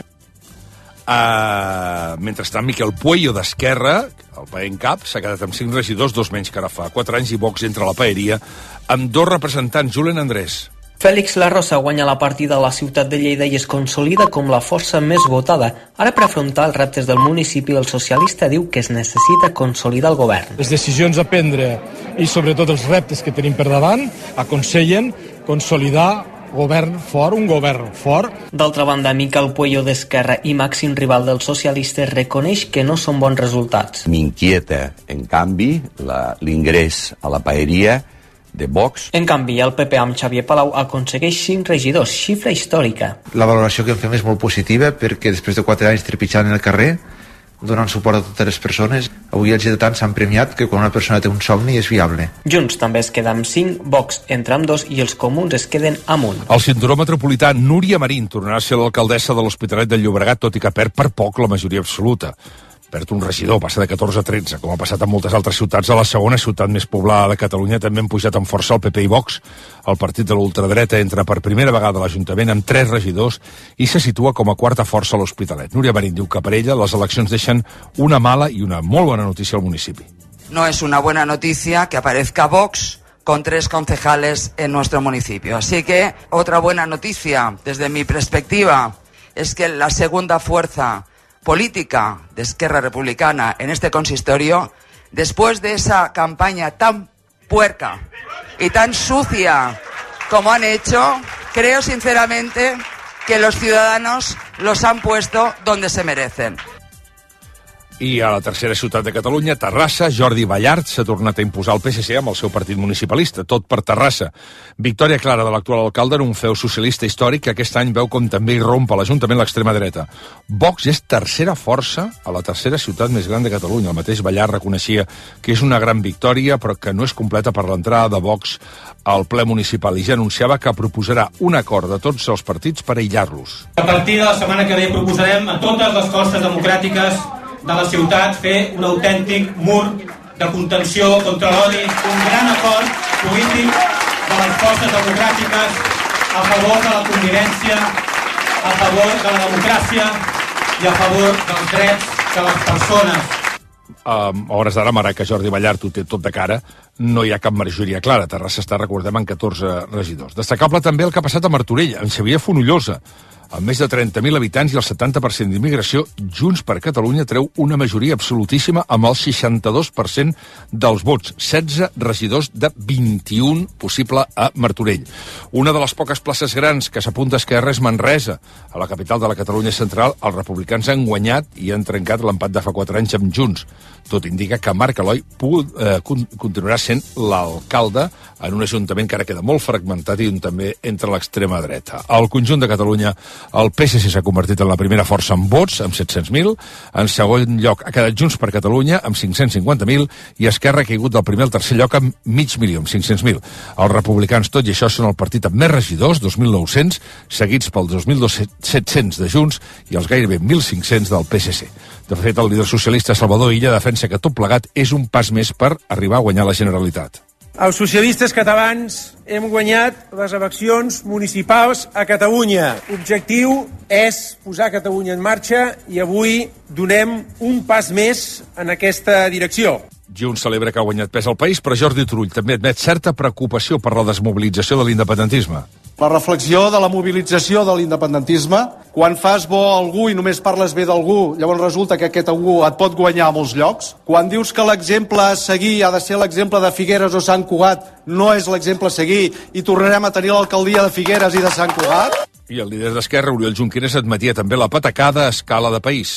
Uh, mentrestant, Miquel Pueyo d'Esquerra, el P A E en cap, s'ha quedat amb cinc regidors, dos menys que ara fa quatre anys, i Vox entra a la paeria amb dos representants. Julen Andrés. Félix Larrosa guanya la partida a la ciutat de Lleida i es consolida com la força més votada. Ara, per afrontar els reptes del municipi, el socialista diu que es necessita consolidar el govern. Les decisions a prendre i sobretot els reptes que tenim per davant aconsellen consolidar govern fort, un govern fort. D'altra banda, Miquel Pueyo d'Esquerra i màxim rival dels socialistes reconeix que no són bons resultats. M'inquieta, en canvi, l'ingrés a la paeria de Vox. En canvi, el P P amb Xavier Palau aconsegueix cinc regidors, xifra històrica. La valoració que en fem és molt positiva perquè després de quatre anys trepitjant en el carrer, donant suport a totes les persones, avui els ciutadans s'han premiat que quan una persona té un somni és viable. Junts també es queda amb cinc, Vox entra amb dos i els comuns es queden amb un. Al cinturó metropolità, Núria Marín tornarà a ser l'alcaldessa de l'Hospitalet de Llobregat, tot i que perd per poc la majoria absoluta. Perd un regidor, passa de catorze a tretze, com ha passat en moltes altres ciutats. A la segona ciutat més poblada de Catalunya també han pujat amb força el P P i Vox. El partit de l'ultradreta entra per primera vegada a l'Ajuntament amb tres regidors i se situa com a quarta força a l'Hospitalet. Núria Marín diu que per ella les eleccions deixen una mala i una molt bona notícia al municipi. No es una buena noticia que aparezca Vox con tres concejales en nuestro municipio. Así que otra buena noticia desde mi perspectiva es que la segunda fuerza política de Esquerra Republicana en este consistorio, después de esa campaña tan puerca y tan sucia como han hecho, creo sinceramente que los ciudadanos los han puesto donde se merecen. I a la tercera ciutat de Catalunya, Terrassa, Jordi Ballart s'ha tornat a imposar el P S C amb el seu partit municipalista, tot per Terrassa. Victòria clara de l'actual alcalde en un feu socialista històric que aquest any veu com també irromp a l'Ajuntament l'extrema dreta. Vox és tercera força a la tercera ciutat més gran de Catalunya. El mateix Ballart reconeixia que és una gran victòria, però que no és completa per l'entrada de Vox al ple municipal i ja anunciava que proposarà un acord de tots els partits per aïllar-los. A partir de la setmana que ve proposarem a totes les forces democràtiques de la ciutat fer un autèntic mur de contenció contra l'odi, un gran acord polític de les forces democràtiques a favor de la convivència, a favor de la democràcia i a favor dels drets de les persones. Um, a hores d'ara, malgrat que Jordi Ballart ho té tot de cara, no hi ha cap majoria clara. Terrassa està, recordem, en catorze regidors. Destacable també el que ha passat a Martorell, amb Xavier Fonollosa. Amb més de trenta mil habitants i el setanta per cent d'immigració, Junts per Catalunya treu una majoria absolutíssima amb el seixanta-dos per cent dels vots, setze regidors de vint-i-un possible a Martorell. Una de les poques places grans que s'apunta a Esquerra és Manresa. A la capital de la Catalunya central, els republicans han guanyat i han trencat l'empat de fa quatre anys amb Junts. Tot indica que Marc Eloi eh, continuarà sent l'alcalde en un ajuntament que ara queda molt fragmentat i on també entra l'extrema dreta. Al conjunt de Catalunya, el P S C s'ha convertit en la primera força en vots, amb set-cents mil. En segon lloc ha quedat Junts per Catalunya, amb cinc-cents cinquanta mil, i Esquerra ha caigut del primer al tercer lloc amb mig milió, amb cinc-cents mil. Els republicans, tot i això, són el partit amb més regidors, dos mil nou-cents, seguits pel dos mil set-cents de Junts i els gairebé mil cinc-cents del P S C. De fet, el líder socialista Salvador Illa defensa que tot plegat és un pas més per arribar a guanyar la Generalitat. Els socialistes catalans hem guanyat les eleccions municipals a Catalunya. L'objectiu és posar Catalunya en marxa i avui donem un pas més en aquesta direcció. Junts celebra que ha guanyat pes al país, però Jordi Turull també admet certa preocupació per la desmobilització de l'independentisme. La reflexió de la mobilització de l'independentisme, quan fas bo a algú i només parles bé d'algú, llavors resulta que aquest algú et pot guanyar a molts llocs. Quan dius que l'exemple a seguir ha de ser l'exemple de Figueres o Sant Cugat, no és l'exemple a seguir i tornarem a tenir l'alcaldia de Figueres i de Sant Cugat. I el líder d'Esquerra, Oriol Junqueras, admetia també la patacada a escala de país.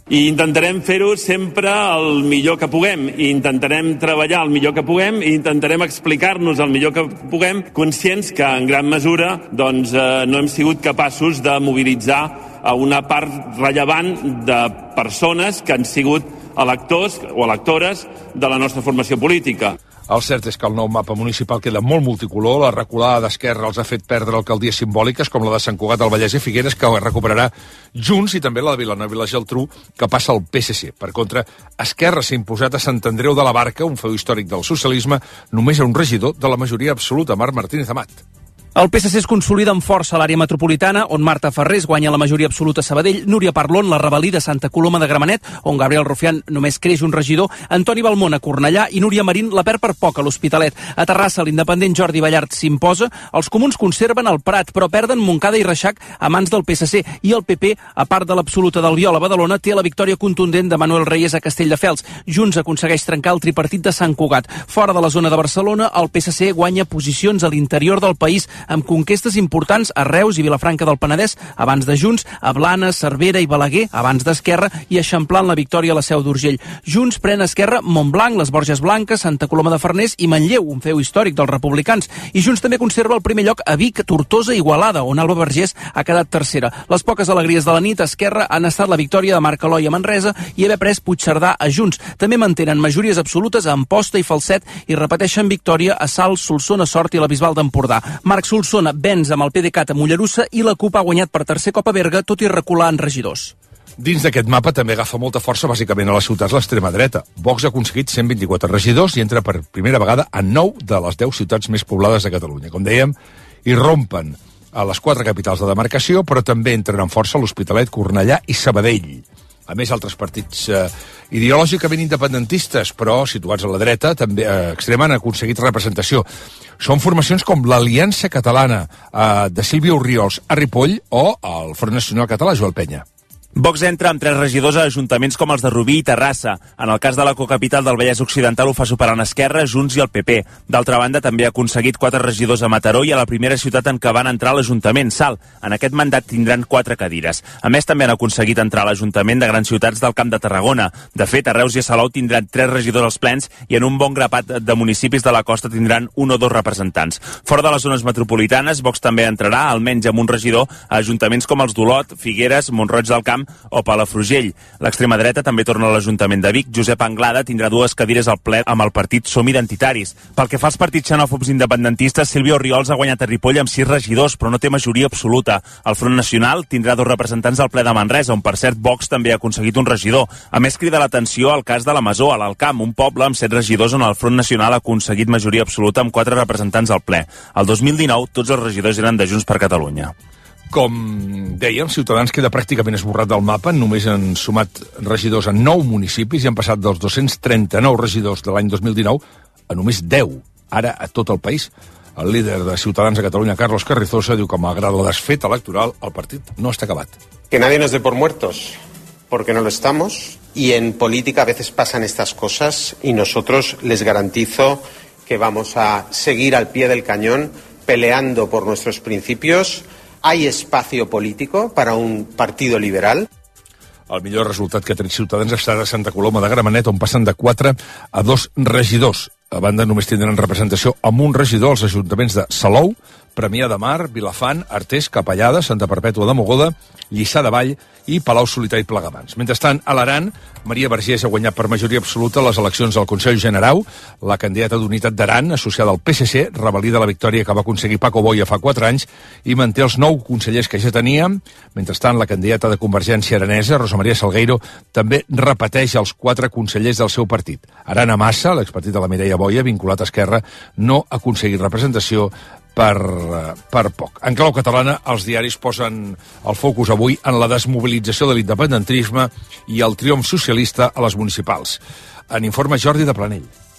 I intentarem fer-ho sempre el millor que puguem, i intentarem treballar el millor que puguem, i intentarem explicar-nos el millor que puguem, conscients que en gran mesura doncs, eh, no hem sigut capaços de mobilitzar a una part rellevant de persones que han sigut electors o electores de la nostra formació política. El cert és que el nou mapa municipal queda molt multicolor. La reculada d'Esquerra els ha fet perdre alcaldies simbòliques, com la de Sant Cugat del Vallès i Figueres, que recuperarà Junts, i també la de Vilanova i la Geltrú, que passa al P S C. Per contra, Esquerra s'ha imposat a Sant Andreu de la Barca, un feu històric del socialisme, només a un regidor de la majoria absoluta, Marc Martínez Amat. El P S C es consolida amb força a l'àrea metropolitana, on Marta Ferrés guanya la majoria absoluta a Sabadell, Núria Parlon la rebel·lí de Santa Coloma de Gramenet, on Gabriel Rufián només creix un regidor, Antoni Balmón a Cornellà i Núria Marín la perd per poc a l'Hospitalet. A Terrassa, l'independent Jordi Ballart s'imposa, els comuns conserven el Prat, però perden Montcada i Reixac a mans del P S C, i el P P, a part de l'absoluta d'Albiol a Badalona, té la victòria contundent de Manuel Reyes a Castelldefels. Junts aconsegueix trencar el tripartit de Sant Cugat. Fora de la zona de Barcelona, el P S C guanya posicions a l'interior del país, amb conquestes importants a Reus i Vilafranca del Penedès, abans de Junts, a Blanes, Cervera i Balaguer, abans d'Esquerra, i eixamplant la victòria a la Seu d'Urgell. Junts pren a Esquerra Montblanc, les Borges Blanques, Santa Coloma de Farners i Manlleu, un feu històric dels republicans. I Junts també conserva el primer lloc a Vic, Tortosa i Igualada, on Alba Vergés ha quedat tercera. Les poques alegries de la nit a Esquerra han estat la victòria de Marc Eloi a Manresa i haver pres Puigcerdà a Junts. També mantenen majories absolutes a Amposta i Falset i repeteixen victòria a Salt, Solsona, Sort i la Bisbal d'Empordà. Marc Solsona venç amb el P D C A T a Mollerussa i la CUP ha guanyat per tercer cop a Berga, tot i recular en regidors. Dins d'aquest mapa també agafa molta força bàsicament a les ciutats l'extrema dreta. Vox ha aconseguit cent vint-i-quatre regidors i entra per primera vegada a nou de les deu ciutats més poblades de Catalunya. Com dèiem, hi rompen a les quatre capitals de demarcació, però també entren amb força l'Hospitalet, Cornellà i Sabadell. A més, altres partits eh, ideològicament independentistes, però situats a la dreta, també eh, extrema, han aconseguit representació. Són formacions com l'Aliança Catalana eh, de Sílvia Orriols a Ripoll o el Front Nacional Català, Joel Penya. Vox entra amb tres regidors a ajuntaments com els de Rubí i Terrassa. En el cas de la cocapital del Vallès Occidental ho fa superant Esquerra, Junts i el P P. D'altra banda, també ha aconseguit quatre regidors a Mataró i a la primera ciutat en què van entrar a l'Ajuntament, Salt. En aquest mandat tindran quatre cadires. A més, també han aconseguit entrar a l'Ajuntament de grans ciutats del Camp de Tarragona. De fet, a Reus i a Salou tindran tres regidors als plens i en un bon grapat de municipis de la costa tindran un o dos representants. Fora de les zones metropolitanes, Vox també entrarà, almenys amb un regidor, a ajuntaments com els d'Olot, Figueres, Mont-roig del Camp o Palafrugell. L'extrema dreta també torna a l'Ajuntament de Vic. Josep Anglada tindrà dues cadires al ple amb el partit Som Identitaris. Pel que fa als partits xenòfobs independentistes, Sílvia Orriols ha guanyat a Ripoll amb sis regidors, però no té majoria absoluta. El Front Nacional tindrà dos representants al ple de Manresa, on per cert Vox també ha aconseguit un regidor. A més, crida l'atenció al cas de la Masó, a l'Alcamp, un poble amb set regidors on el Front Nacional ha aconseguit majoria absoluta amb quatre representants al ple. El dos mil dinou, tots els regidors eren de Junts per Catalunya. Com dèiem, Ciutadans queda pràcticament esborrat del mapa. Només han sumat regidors en nou municipis i han passat dels dos-cents trenta-nou regidors de l'any dos mil dinou a només deu, ara a tot el país. El líder de Ciutadans a Catalunya, Carlos Carrizosa, diu que malgrat la desfeta electoral, el partit no està acabat. Que nadie nos dé por muertos, porque no lo estamos, y en política a veces pasan estas cosas y nosotros les garantizo que vamos a seguir al pie del cañón peleando por nuestros principios. ¿Hay espacio político para un partido liberal? El millor resultat que ha tret Ciutadans està de Santa Coloma de Gramenet, on passen de quatre a dos regidors. A banda, només tindran representació amb un regidor als ajuntaments de Salou, Premià de Mar, Vilafant, Artés, Capellada, Santa Perpètua de Mogoda, Lliçà de Vall i Palau-solità i Plegamans. Mentrestant, a l'Aran, Maria Vergés ha guanyat per majoria absoluta les eleccions del Consell General. La candidata d'Unitat d'Aran, associada al P S C, revalida la victòria que va aconseguir Paco Boya fa quatre anys i manté els nou consellers que ja tenia. Mentrestant, la candidata de Convergència Aranesa, Rosa Maria Salgueiro, també repeteix els quatre consellers del seu partit. Arana Massa, l'expartit de la Mireia Boya, vinculat a Esquerra, no ha aconseguit representació per, per poc. En clau catalana, els diaris posen el focus avui en la desmobilització de l'independentisme i el triomf socialista a les municipals. En informa Jordi de Planell.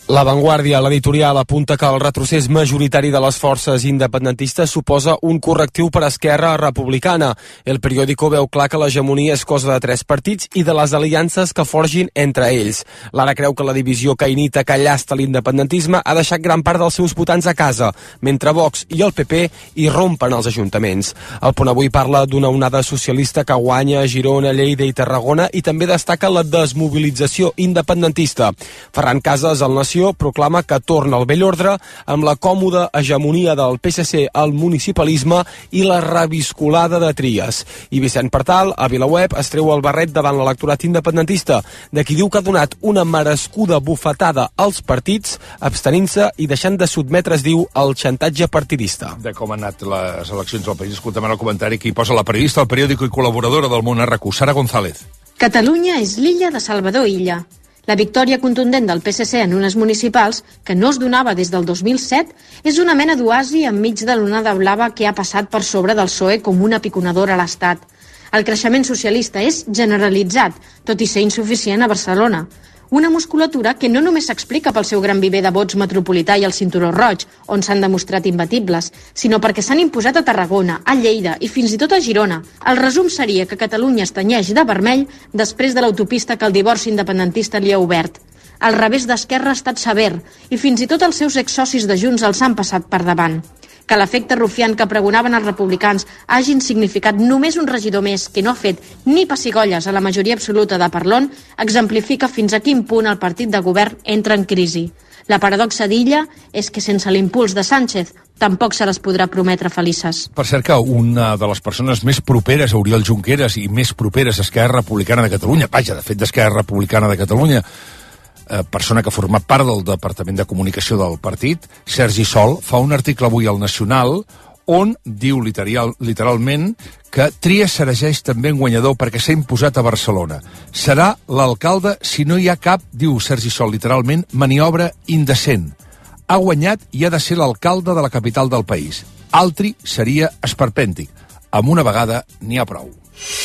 La Vanguardia, l'editorial, apunta que el retrocés majoritari de les forces independentistes suposa un correctiu per a Esquerra Republicana. El periòdico veu clar que l'hegemonia és cosa de tres partits i de les aliances que forgin entre ells. L'Ara creu que la divisió caïnita que llasta l'independentisme ha deixat gran part dels seus votants a casa, mentre Vox i el P P hi rompen els ajuntaments. El Punt Avui parla d'una onada socialista que guanya a Girona, Lleida i Tarragona i també destaca la desmobilització independentista. Ferran Casas, al Nació, proclama que torna al vell ordre amb la còmoda hegemonia del P S C al municipalisme i la reviscolada de Trias. I Vicent Partal, a VilaWeb, es treu el barret davant l'electorat independentista, de qui diu que ha donat una merescuda bufetada als partits, abstenint-se i deixant de sotmetre's, diu, al xantatge partidista. De com han anat les eleccions al país, escoltem el comentari que hi posa la periodista, el periòdico i col·laboradora del Món R Q, Sara González. Catalunya és l'illa de Salvador Illa. La victòria contundent del P S C en unes municipals, que no es donava des del dos mil set, és una mena d'oasi enmig de l'onada blava que ha passat per sobre del P S O E com una piconadora a l'Estat. El creixement socialista és generalitzat, tot i ser insuficient a Barcelona. Una musculatura que no només s'explica pel seu gran viver de vots metropolità i el cinturó roig, on s'han demostrat imbatibles, sinó perquè s'han imposat a Tarragona, a Lleida i fins i tot a Girona. El resum seria que Catalunya es tenyeix de vermell després de l'autopista que el divorci independentista li ha obert. El revés d'Esquerra ha estat sever i fins i tot els seus exsocis de Junts els han passat per davant. Que l'efecte rufián que pregonaven els republicans hagin significat només un regidor més que no ha fet ni pessigolles a la majoria absoluta de Parlon exemplifica fins a quin punt el partit de govern entra en crisi. La paradoxa d'Illa és que sense l'impuls de Sánchez tampoc se les podrà prometre felices. Per cert que una de les persones més properes a Oriol Junqueras i més properes a Esquerra Republicana de Catalunya, vaja, de fet d'Esquerra Republicana de Catalunya, Eh, persona que ha format part del Departament de Comunicació del partit, Sergi Sol, fa un article avui al Nacional on diu literal, literalment que Trias s'erigeix també en guanyador perquè s'ha imposat a Barcelona. Serà l'alcalde si no hi ha cap, diu Sergi Sol literalment, maniobra indecent. Ha guanyat i ha de ser l'alcalde de la capital del país. Altri seria esperpèntic. Amb una vegada n'hi ha prou.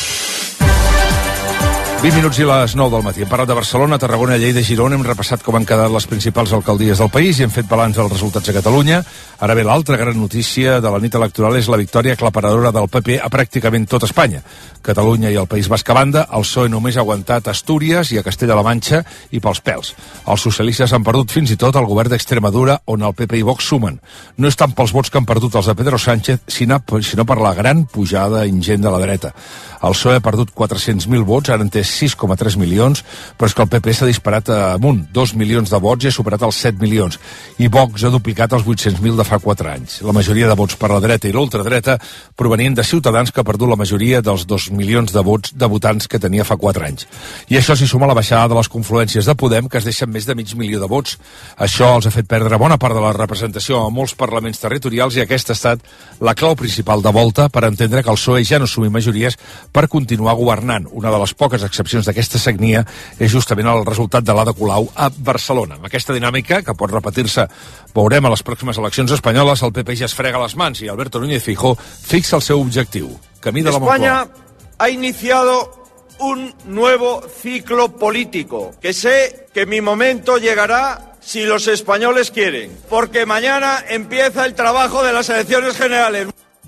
vint minuts i les nou del matí. Hem parlat de Barcelona, Tarragona, Lleida i Girona. Hem repassat com han quedat les principals alcaldies del país i hem fet balanç dels resultats a Catalunya. Ara bé, l'altra gran notícia de la nit electoral és la victòria aclaparadora del P P a pràcticament tot Espanya. Catalunya i el País Basc a banda, el P S O E només ha aguantat a Astúries i a Castella-La Manxa i pels pèls. Els socialistes han perdut fins i tot el govern d'Extremadura, on el P P i Vox sumen. No és tant pels vots que han perdut els de Pedro Sánchez, sinó per la gran pujada ingent de la dreta. El P S O E ha perdut quatre-cents mil vots, ara en té sis coma tres milions, però és que el P P s'ha disparat amunt, dos milions de vots i ha superat els set milions. I Vox ha duplicat els vuit-cents mil de fa quatre anys. La majoria de vots per la dreta i l'ultradreta provenien de Ciutadans, que ha perdut la majoria dels dos milions de vots de votants que tenia fa quatre anys. I això s'hi suma la baixada de les confluències de Podem, que es deixen més de mig milió de vots. Això els ha fet perdre bona part de la representació a molts parlaments territorials i aquesta ha estat la clau principal de volta per entendre que el P S O E ja no assumi majories per continuar governant. Una de les poques excepcions d'aquesta sagnia és justament el resultat de l'Ada Colau a Barcelona. Amb aquesta dinàmica, que pot repetir-se, veurem a les pròximes eleccions espanyoles, el P P ja es frega les mans i Alberto Núñez Feijóo fixa el seu objectiu. Camí de la Moncloa. España ha iniciado un nuevo ciclo político, que sé que mi momento llegará si los españoles quieren, porque mañana empieza el trabajo de las elecciones generales.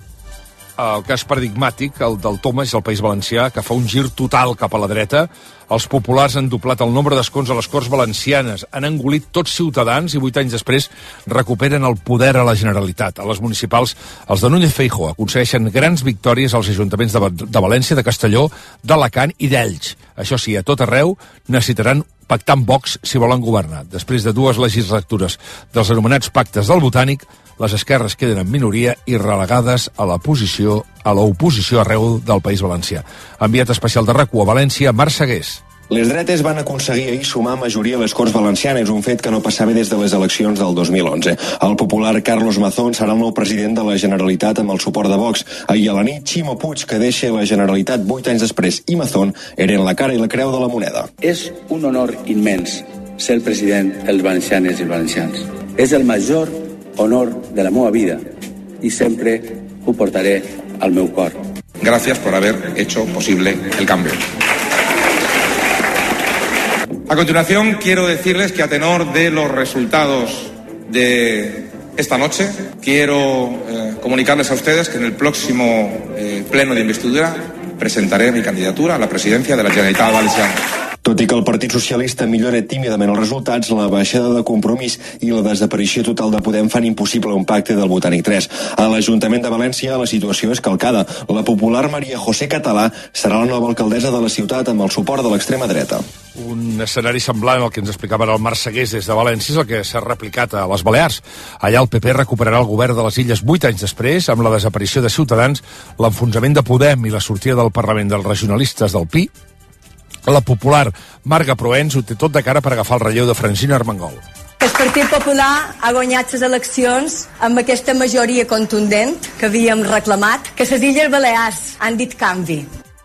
El cas paradigmàtic, el del Toma, és el País Valencià, que fa un gir total cap a la dreta. Els populars han doblat el nombre d'escons a les Corts Valencianes, han engolit tots Ciutadans i vuit anys després recuperen el poder a la Generalitat. A les municipals, els de Núñez Feijóo aconsegueixen grans victòries als ajuntaments de, de València, de Castelló, d'Alacant i d'Elx. Això sí, a tot arreu necessitaran pactar amb Vox si volen governar. Després de dues legislatures dels anomenats pactes del Botànic, les esquerres queden en minoria i relegades a la posició, a l'oposició arreu del País Valencià. Enviat especial de R A C U a València, Marc Segués. Les dretes van aconseguir ahir sumar majoria a les Corts Valencianes, un fet que no passava des de les eleccions del dos mil onze. El popular Carlos Mazón serà el nou president de la Generalitat amb el suport de Vox. Ahir a la nit, Ximo Puig, que deixa la Generalitat vuit anys després, i Mazón eren la cara i la creu de la moneda. És un honor immens ser el president dels valencianes i valencians. És el major honor de la meva vida y siempre ho portaré al meu cor. Gracias por haber hecho posible el cambio. A continuación, quiero decirles que a tenor de los resultados de esta noche, quiero eh, comunicarles a ustedes que en el próximo eh, pleno de investidura presentaré mi candidatura a la presidencia de la Generalitat Valenciana. Tot i que el Partit Socialista millora tímidament els resultats, la baixada de Compromís i la desaparició total de Podem fan impossible un pacte del Botànic tres. A l'Ajuntament de València la situació és calcada. La popular Maria José Català serà la nova alcaldessa de la ciutat amb el suport de l'extrema dreta. Un escenari semblant al que ens explicava el Marc Segués des de València és el que s'ha replicat a les Balears. Allà el P P recuperarà el govern de les Illes vuit anys després, amb la desaparició de Ciutadans, l'enfonsament de Podem i la sortida del Parlament dels regionalistes del P I. La popular Marga Proens ho té tot de cara per agafar el relleu de Francina Armengol. El Partit Popular ha guanyat les eleccions amb aquesta majoria contundent que havíem reclamat, que les Illes Balears han dit canvi.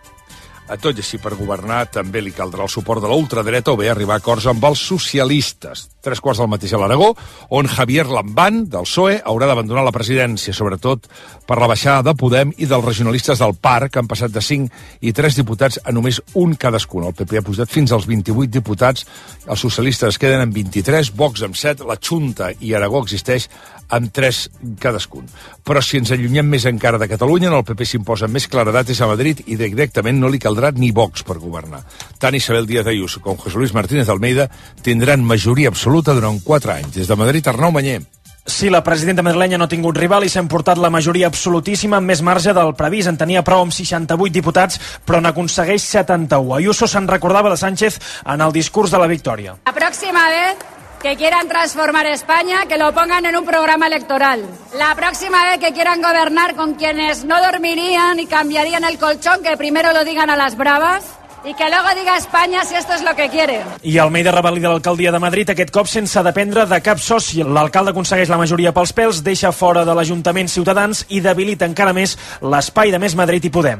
A tot i així, per governar també li caldrà el suport de la ultradreta o bé arribar a acords amb els socialistes. Tres quarts del mateix a l'Aragó, on Javier Lambán, del P S O E, haurà d'abandonar la presidència, sobretot per la baixada de Podem i dels regionalistes del P A R, que han passat de cinc i tres diputats a només un cadascun. El P P ha pujat fins als vint-i-vuit diputats, els socialistes es queden amb vint-i-tres, Vox amb set, la Junta i Aragó existeix amb tres cadascun. Però si ens allunyem més encara de Catalunya, en el P P s'imposa més claredat és a Madrid i directament no li caldrà ni Vox per governar. Tant Isabel Díaz Ayuso com José Luis Martínez Almeida tindran majoria absoluta durant quatre anys. Des de Madrid, Arnau Manyer. Sí, la presidenta madrilenya no ha tingut rival i s'ha emportat la majoria absolutíssima amb més marge del previst. En tenia prou amb seixanta-vuit diputats, però n'aconsegueix setanta-u. Ayuso se'n recordava de Sánchez en el discurs de la victòria. La próxima vez que quieran transformar España, que lo pongan en un programa electoral. La próxima vez que quieran gobernar con quienes no dormirían y cambiarían el colchón, que primero lo digan a las bravas y que luego diga España si esto es lo que quiere. I Almeida revalida l'alcaldia de Madrid, aquest cop sense dependre de cap soci. L'alcalde aconsegueix la majoria pels pèls, deixa fora de l'Ajuntament Ciutadans i debilita encara més l'espai de Més Madrid i Podem.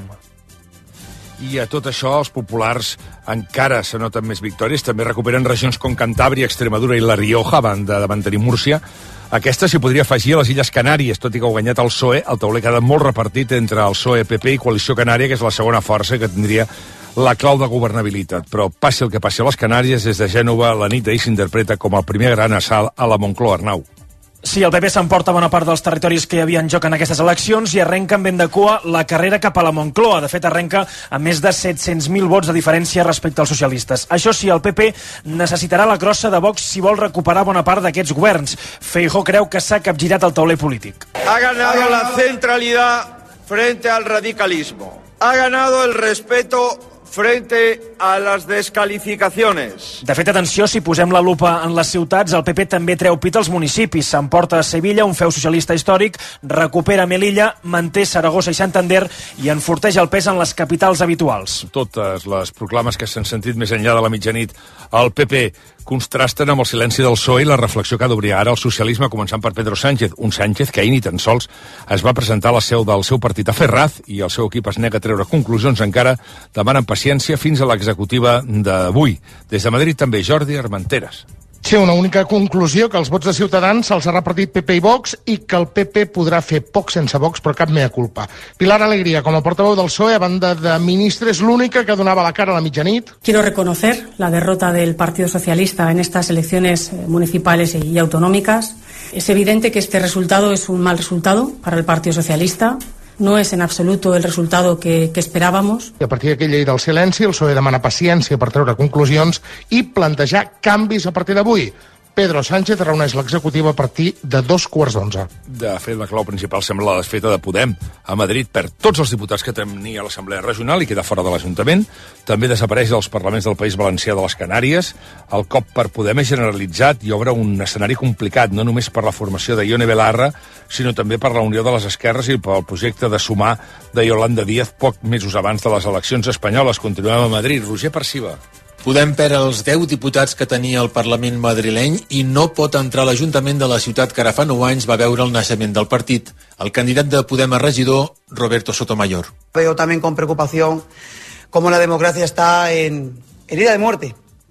I a tot això, els populars encara se noten més victòries. També recuperen regions com Cantàbria, Extremadura i La Rioja, a banda de mantenir Múrcia. Aquesta s'hi podria afegir a les Illes Canàries, tot i que ha guanyat el P S O E. El tauler queda molt repartit entre el P S O E, P P i Coalició Canària, que és la segona força que tindria la clau de governabilitat. Però passi el que passi a les Canàries, des de Gènova, la nit d'ahir s'interpreta com el primer gran assalt a la Moncloa. Arnau. Sí, el P P s'emporta bona part dels territoris que hi havia en joc en aquestes eleccions i arrenca amb vent de cua la carrera cap a la Moncloa. De fet, arrenca amb més de set-cents mil vots de diferència respecte als socialistes. Això sí, el P P necessitarà la crossa de Vox si vol recuperar bona part d'aquests governs. Feijóo creu que s'ha capgirat el tauler polític. Ha ganado la centralidad frente al radicalismo. Ha ganado el respeto frente a las descalificaciones. De fet, atenció, si posem la lupa en les ciutats, el P P també treu pit als municipis. S'emporta a Sevilla, un feu socialista històric, recupera Melilla, manté Saragossa i Santander i enforteix el pes en les capitals habituals. Totes les proclames que s'han sentit més enllà de la mitjanit al P P contrasten amb el silenci del P S O E i la reflexió que ha d'obrir ara el socialisme, començant per Pedro Sánchez, un Sánchez que ahir ni tan sols es va presentar a la seu del seu partit a Ferraz i el seu equip es nega a treure conclusions encara, demanen paciència fins a l'executiva d'avui. Des de Madrid també Jordi Armenteres. Sí, una única conclusió, que els vots de Ciutadans se'ls ha repartit P P i Vox i que el P P podrà fer poc sense Vox, però cap mea culpa. Pilar Alegría, com a portaveu del P S O E, a banda de ministre, és l'única que donava la cara a la mitjanit. Quiero reconocer la derrota del Partido Socialista en estas elecciones municipales y autonómicas. Es evidente que este resultado es un mal resultado para el Partido Socialista. No és en absoluto el resultado que, que esperábamos. I a partir d'aquella llei del silenci, el P S O E demana paciència per treure conclusions i plantejar canvis a partir d'avui. Pedro Sánchez reuneix l'executiva a partir de dos quarts d'onze. De fet, la clau principal sembla la desfeta de Podem. A Madrid perd tots els diputats que tenia a l'Assemblea Regional i queda fora de l'Ajuntament. També desapareix dels parlaments del País Valencià de les Canàries. El cop per Podem és generalitzat i obre un escenari complicat, no només per la formació de Ione Belarra, sinó també per la Unió de les Esquerres i pel projecte de sumar de Yolanda Díaz poc mesos abans de les eleccions espanyoles. Continuem a Madrid. Roger Perciba. Podem perdre els deu diputats que tenia el Parlament madrileny i no pot entrar a l'Ajuntament de la ciutat que ara fa nou anys va veure el naixement del partit. El candidat de Podem a regidor, Roberto Sotomayor. Veo también con preocupación cómo la democracia está en herida de muerte.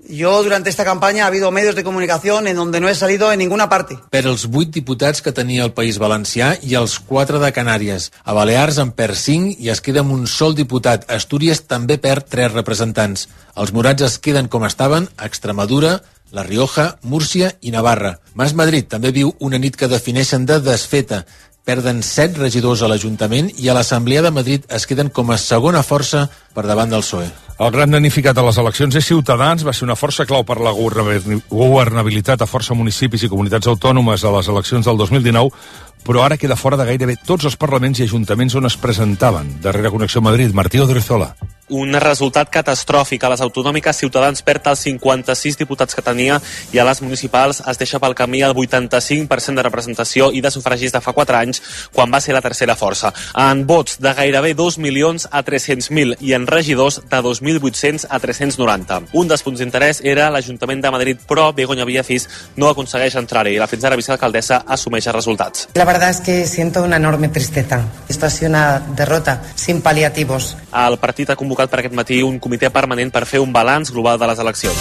Yo durante esta campaña ha habido medios de comunicación en donde no he salido en ninguna parte. Per als vuit diputats que tenia el País Valencià i els quatre de Canàries. A Balears en perd cinc i es queda amb un sol diputat. Astúries també perd tres representants. Els morats es queden com estaven a Extremadura, La Rioja, Múrcia i Navarra. Mas Madrid també viu una nit que defineixen de desfeta. Perden set regidors a l'Ajuntament i a l'Assemblea de Madrid es queden com a segona força per davant del P S O E. El gran damnificat a les eleccions és Ciutadans, va ser una força clau per la governabilitat a força municipis i comunitats autònomes a les eleccions del dos mil dinou, però ara queda fora de gairebé tots els parlaments i ajuntaments on es presentaven. Darrere Connexió Madrid, Martí Odriozola. Un resultat catastròfic. A les autonòmiques, Ciutadans perd els cinquanta-sis diputats que tenia i a les municipals es deixa pel camí el vuitanta-cinc per cent de representació i de sufragis de fa quatre anys, quan va ser la tercera força. En vots de gairebé dos milions a tres-cents mil i en regidors de dos mil vuit-cents a tres-cents noranta. Un dels punts d'interès era l'Ajuntament de Madrid, però Begoña Villacís no aconsegueix entrar-hi i la fins ara vicealcaldessa assumeix els resultats. La verdad es que siento una enorme tristeza. Esto ha sido una derrota sin paliativos. El partit ha convocat per aquest matí un comitè permanent per fer un balanç global de les eleccions.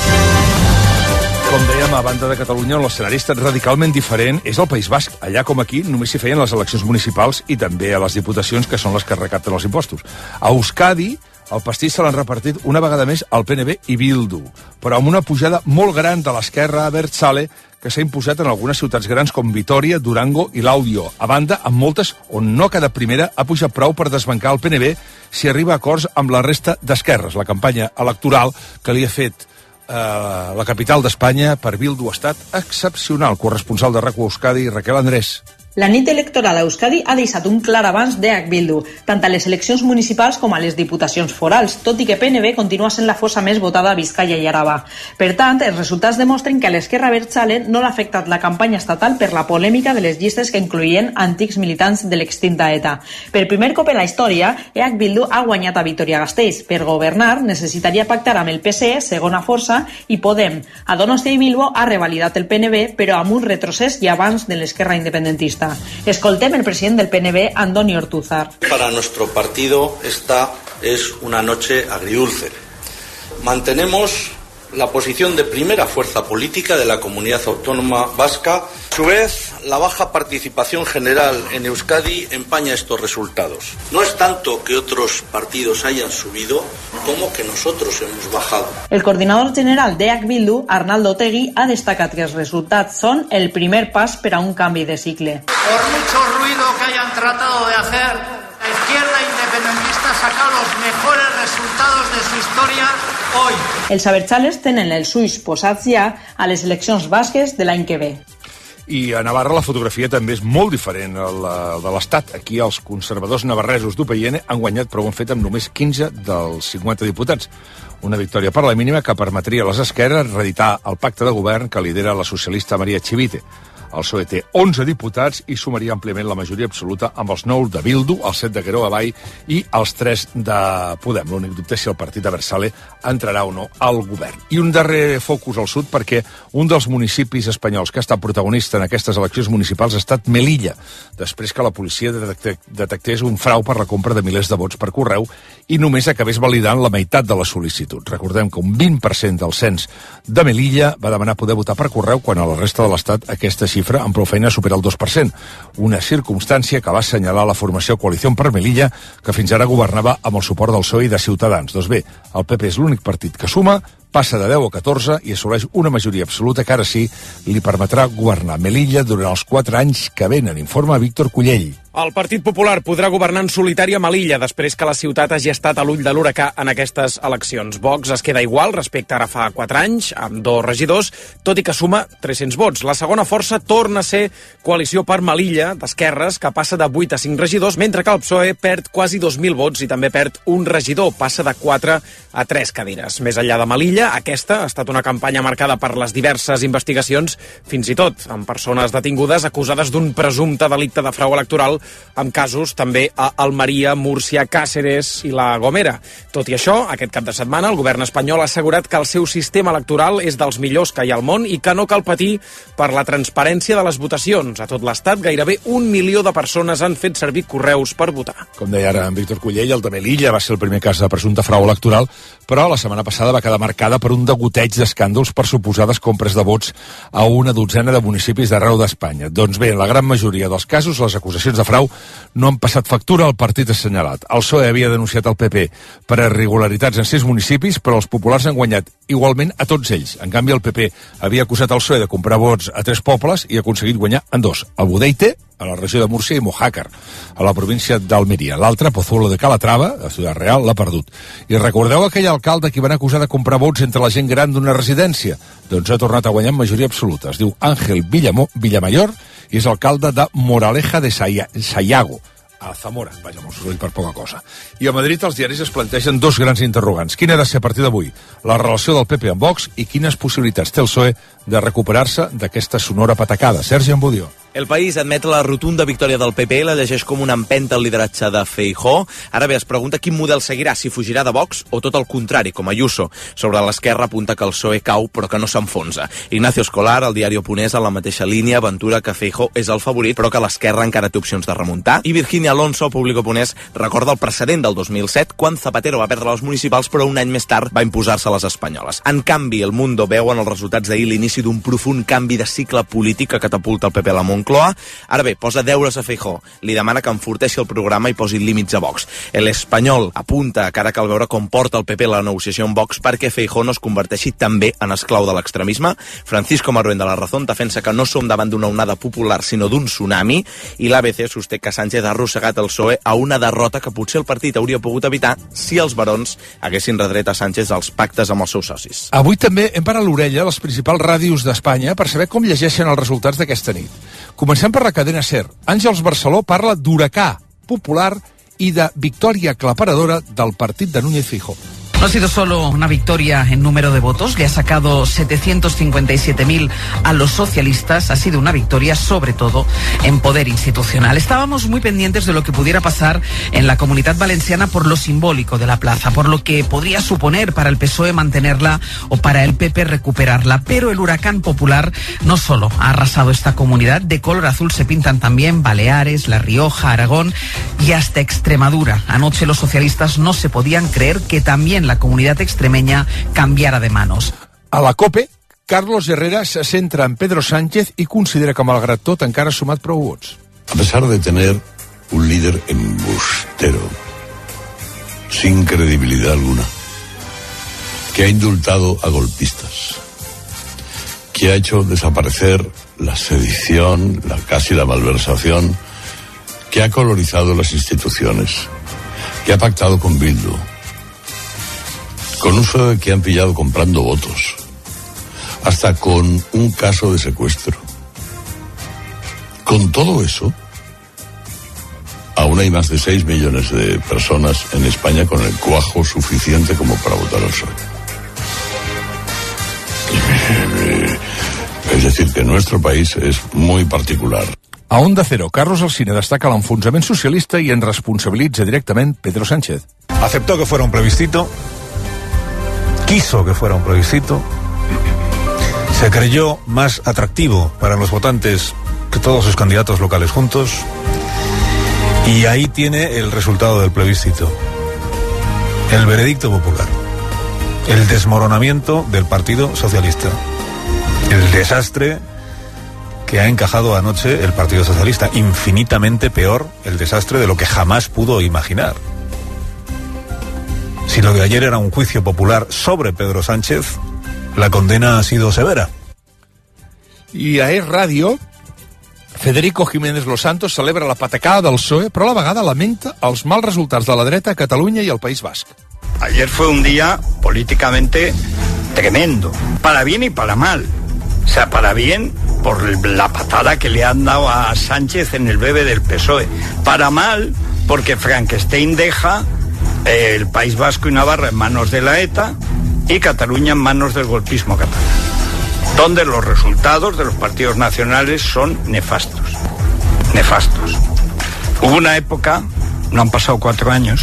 Com dèiem, a banda de Catalunya, on l'escenari ha estat radicalment diferent és el País Basc. Allà, com aquí, només s'hi feien les eleccions municipals i també a les diputacions, que són les que recapten els impostos. A Euskadi, el pastís se l'han repartit una vegada més al P N B i Bildu, però amb una pujada molt gran de l'esquerra Abertzale, que s'ha imposat en algunes ciutats grans com Vitoria, Durango i l'Audio. A banda, en moltes on no cada primera ha pujat prou per desbancar el P N B si arriba a acords amb la resta d'esquerres. La campanya electoral que li ha fet eh, la capital d'Espanya per Bildu ha estat excepcional. Corresponsal de RAC u Euskadi, Raquel Andrés. La nit electoral a Euskadi ha deixat un clar avanç d'E H Bildu, tant a les eleccions municipals com a les diputacions forals, tot i que P N B continua sent la força més votada a Vizcaya i Araba. Per tant, els resultats demostren que a l'esquerra Abertzale no l'ha afectat la campanya estatal per la polèmica de les llistes que incloïen antics militants de l'extinta ETA. Per primer cop en la història, E H Bildu ha guanyat a Vitoria-Gasteiz. Per governar, necessitaria pactar amb el P S E, segona força, i Podem. A Donostia i Bilbo ha revalidat el P N B, però amb un retrocés i avanç de l'esquerra independentista. Escoltem el presidente del P N B, Andoni Ortúzar. Para nuestro partido esta es una noche agridulce. Mantenemos la posición de primera fuerza política de la comunidad autónoma vasca. A su vez, la baja participación general en Euskadi empaña estos resultados. No es tanto que otros partidos hayan subido como que nosotros hemos bajado. El coordinador general de E H Bildu, Arnaldo Otegi, ha destacat que els resultats són el primer pas per a un canvi de cicle. Por mucho ruido que hayan tratado de hacer, la izquierda independentista ha sacado los mejores resultados de su historia hoy. Els abertzales tenen els ulls posats ja a les eleccions basques de l'any que ve. I a Navarra la fotografia també és molt diferent a la de l'Estat. Aquí els conservadors navarresos d'U P N han guanyat, però ho han fet amb només quinze dels cinquanta diputats. Una victòria per la mínima que permetria a les esquerres reeditar el pacte de govern que lidera la socialista Maria Chivite. El P S O E té onze diputats i sumaria àmpliament la majoria absoluta amb els nou de Bildu, els set de Geroa Bai i els tres de Podem. L'únic dubte és si el partit Abertzale entrarà o no al govern. I un darrer focus al sud, perquè un dels municipis espanyols que ha estat protagonista en aquestes eleccions municipals ha estat Melilla, després que la policia detectés un frau per la compra de milers de vots per correu i només acabés validant la meitat de les sol·licituds. Recordem que un vint per cent del cens de Melilla va demanar poder votar per correu, quan a la resta de l'Estat aquesta xifra amb prou feina supera el dos per cent. Una circumstància que va assenyalar la formació Coalició per Melilla, que fins ara governava amb el suport del P S O E i de Ciutadans. Doncs bé, el P P és l'únic partit que suma, passa de deu a catorze i assoleix una majoria absoluta que ara sí li permetrà governar Melilla durant els quatre anys que venen, informa Víctor Cullell. El Partit Popular podrà governar en solitari a Melilla després que la ciutat hagi estat a l'ull de l'huracà en aquestes eleccions. Vox es queda igual respecte ara fa quatre anys, amb dos regidors, tot i que suma tres-cents vots. La segona força torna a ser Coalició per Melilla, d'esquerres, que passa de vuit a cinc regidors, mentre que el P S O E perd quasi dos mil vots i també perd un regidor, passa de quatre a tres cadires. Més enllà de Melilla, aquesta ha estat una campanya marcada per les diverses investigacions, fins i tot amb persones detingudes acusades d'un presumpte delicte de frau electoral amb casos també a Almeria, Múrcia, Càceres i la Gomera. Tot i això, aquest cap de setmana el govern espanyol ha assegurat que el seu sistema electoral és dels millors que hi ha al món i que no cal patir per la transparència de les votacions. A tot l'estat, gairebé un milió de persones han fet servir correus per votar. Com deia ara en Víctor Cullell, el de Melilla va ser el primer cas de presumpte frau electoral, però la setmana passada va quedar marcada per un degoteig d'escàndols per suposades compres de vots a una dotzena de municipis d'arreu d'Espanya. Doncs bé, en la gran majoria dels casos, les acusacions de frau no han passat factura al partit assenyalat. El P S O E havia denunciat el P P per irregularitats en sis municipis, però els populars han guanyat igualment a tots ells. En canvi, el P P havia acusat el P S O E de comprar vots a tres pobles i ha aconseguit guanyar en dos, a Budeite, a la regió de Múrcia, i Mojácar, a la província d'Almeria. L'altre, Pozuelo de Calatrava, a Ciutat Real, l'ha perdut. I recordeu aquell alcalde que van acusar de comprar vots entre la gent gran d'una residència? Doncs ha tornat a guanyar en majoria absoluta. Es diu Ángel Villamó, Villamayor i és alcalde de Moraleja de Sayago, a Zamora. Vaja, molt soroll per poca cosa. I a Madrid els diaris es plantegen dos grans interrogants. Quina ha de ser a partir d'avui la relació del P P amb Vox i quines possibilitats té el P S O E de recuperar-se d'aquesta sonora patacada? Sergi Ambudió. El País admet la rotunda victòria del P P, la llegeix com una empenta al lideratge de Feijóo. Ara bé, es pregunta quin model seguirà, si fugirà de Vox o tot el contrari, com Ayuso. Sobre l'esquerra apunta que el P S O E cau, però que no s'enfonsa. Ignacio Escolar, al diari Oponés, en la mateixa línia, aventura que Feijóo és el favorit, però que l'esquerra encara té opcions de remuntar. I Virginia Alonso, Públic Oponés, recorda el precedent del dos mil set, quan Zapatero va perdre les municipals, però un any més tard va imposar-se a les espanyoles. En canvi, El Mundo veu en els resultats d'ahir l'inici d'un profund canvi de cicle polític que catapulta el P P a la Moncloa. Ara bé, posa deures a Feijóo. Li demana que enforteixi el programa i posi límits a Vox. El Espanyol apunta que ara cal veure com porta el P P la negociació amb Vox perquè Feijóo no es converteixi també en esclau de l'extremisme. Francisco Maruén de La Razón defensa que no som davant d'una onada popular sinó d'un tsunami, i l'A B C sosté que Sánchez ha arrossegat el P S O E a una derrota que potser el partit hauria pogut evitar si els barons haguessin retret a Sánchez els pactes amb els seus socis. Avui també hem parat l'orella a les principals ràdios d'Espanya per saber com llegeixen els resultats d'aquesta nit. Comencem per la cadena SER. Àngels Barceló parla d'huracà popular y de victoria aclaparadora del partit de Núñez Feijóo. No ha sido solo una victoria en número de votos, le ha sacado setecientos cincuenta y siete mil a los socialistas, ha sido una victoria sobre todo en poder institucional. Estábamos muy pendientes de lo que pudiera pasar en la Comunidad Valenciana por lo simbólico de la plaza, por lo que podría suponer para el P S O E mantenerla o para el P P recuperarla, pero el huracán popular no solo ha arrasado esta comunidad, de color azul se pintan también Baleares, La Rioja, Aragón y hasta Extremadura. Anoche los socialistas no se podían creer que también la comunidad extremeña cambiara de manos. A la COPE, Carlos Herrera se centra en Pedro Sánchez y considera que, malgrat tot, encara ha sumat prou vots. A pesar de tener un líder embustero, sin credibilidad alguna, que ha indultado a golpistas, que ha hecho desaparecer la sedición, la casi la malversación, que ha colorizado las instituciones, que ha pactado con Bildu, con uso de que han pillado comprando votos, hasta con un caso de secuestro. Con todo eso, aún hay más de seis millones de personas en España con el cuajo suficiente como para votar al P S O E. Es decir, que nuestro país es muy particular. A Onda Cero, Carlos Alsina destaca l'enfonsament socialista i en responsabilitza directament Pedro Sánchez. Aceptó que fuera un plebiscito, quiso que fuera un plebiscito, se creyó más atractivo para los votantes que todos sus candidatos locales juntos, y ahí tiene el resultado del plebiscito, el veredicto popular, el desmoronamiento del Partido Socialista, el desastre que ha encajado anoche el Partido Socialista, infinitamente peor el desastre de lo que jamás pudo imaginar. Si lo de ayer era un juicio popular sobre Pedro Sánchez, la condena ha sido severa. I a Es Ràdio, Federico Jiménez Los Santos celebra la patacada del P S O E, però a la vegada lamenta els mals resultats de la dreta a Catalunya i al País Basc. Ayer fue un día políticamente tremendo, para bien y para mal. O sea, para bien por la patada que le han dado a Sánchez en el bebé del P S O E. Para mal porque Frankenstein deja eh, el País Vasco y Navarra en manos de la ETA y Cataluña en manos del golpismo catalán, donde los resultados de los partidos nacionales son nefastos. Nefastos. Hubo una época, no han pasado cuatro años,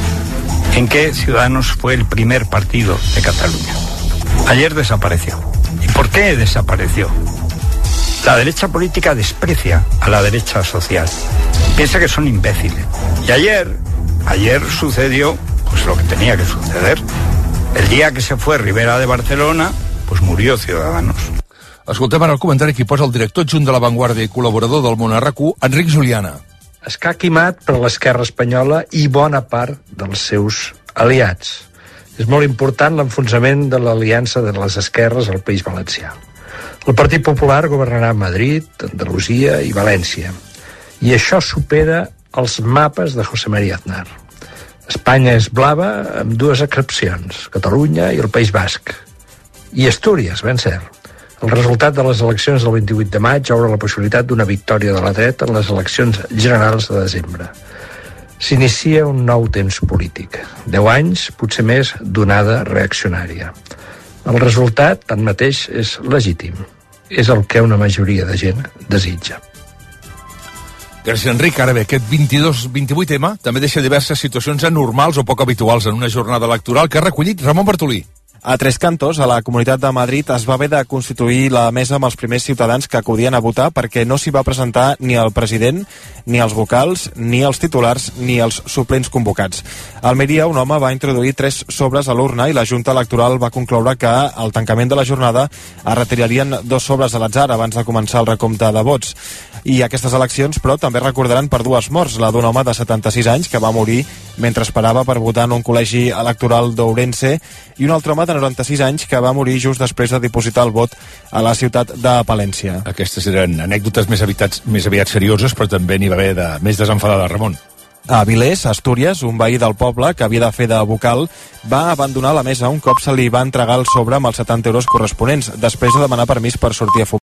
en que Ciudadanos fue el primer partido de Cataluña. Ayer desapareció. ¿Y por qué desapareció? La derecha política desprecia a la derecha social. Piensa que son imbéciles. Y ayer, ayer sucedió pues lo que tenía que suceder. El día que se fue Rivera de Barcelona, pues murió Ciudadanos. Escoltem ara el comentari que posa el director adjunt de La Vanguardia i col·laborador del Món R Q, Enric Juliana. Escaquimat per l'esquerra espanyola i bona part dels seus aliats. És molt important l'enfonsament de l'aliança de les esquerres al País Valencià. El Partit Popular governarà a Madrid, Andalusia i València. I això supera els mapes de José María Aznar. Espanya és blava amb dues excepcions, Catalunya i el País Basc. I Astúries, ben cert. El resultat de les eleccions del vint-i-vuit de maig obre la possibilitat d'una victòria de la dreta en les eleccions generals de desembre. S'inicia un nou temps polític. Deu anys, potser més, d'onada reaccionària. El resultat, tanmateix, és legítim. És el que una majoria de gent desitja. Gràcies, Enric. Ara bé, aquest vint-i-dos vint-i-vuit ema també deixa diverses situacions anormals o poc habituals en una jornada electoral que ha recollit Ramon Bartolí. A Tres Cantos, a la Comunitat de Madrid, es va haver de constituir la mesa amb els primers ciutadans que acudien a votar perquè no s'hi va presentar ni el president, ni els vocals, ni els titulars, ni els suplents convocats. A Almeria, un home va introduir tres sobres a l'urna i la Junta Electoral va concloure que al tancament de la jornada es retirarien dos sobres a l'atzar abans de començar el recompte de vots. I aquestes eleccions, però, també recordaran per dues morts, la d'un home de setanta-sis anys que va morir mentre esperava per votar en un col·legi electoral d'Ourense i un altre home de noranta-sis anys que va morir just després de dipositar el vot a la ciutat de Palència. Aquestes eren anècdotes més, habitats, més aviat serioses, però també n'hi va haver de, més desenfadada, Ramon. A Vilés, Astúries, un veí del poble que havia de fer de vocal va abandonar la mesa un cop se li va entregar el sobre amb els setanta euros corresponents, després de demanar permís per sortir a fumar.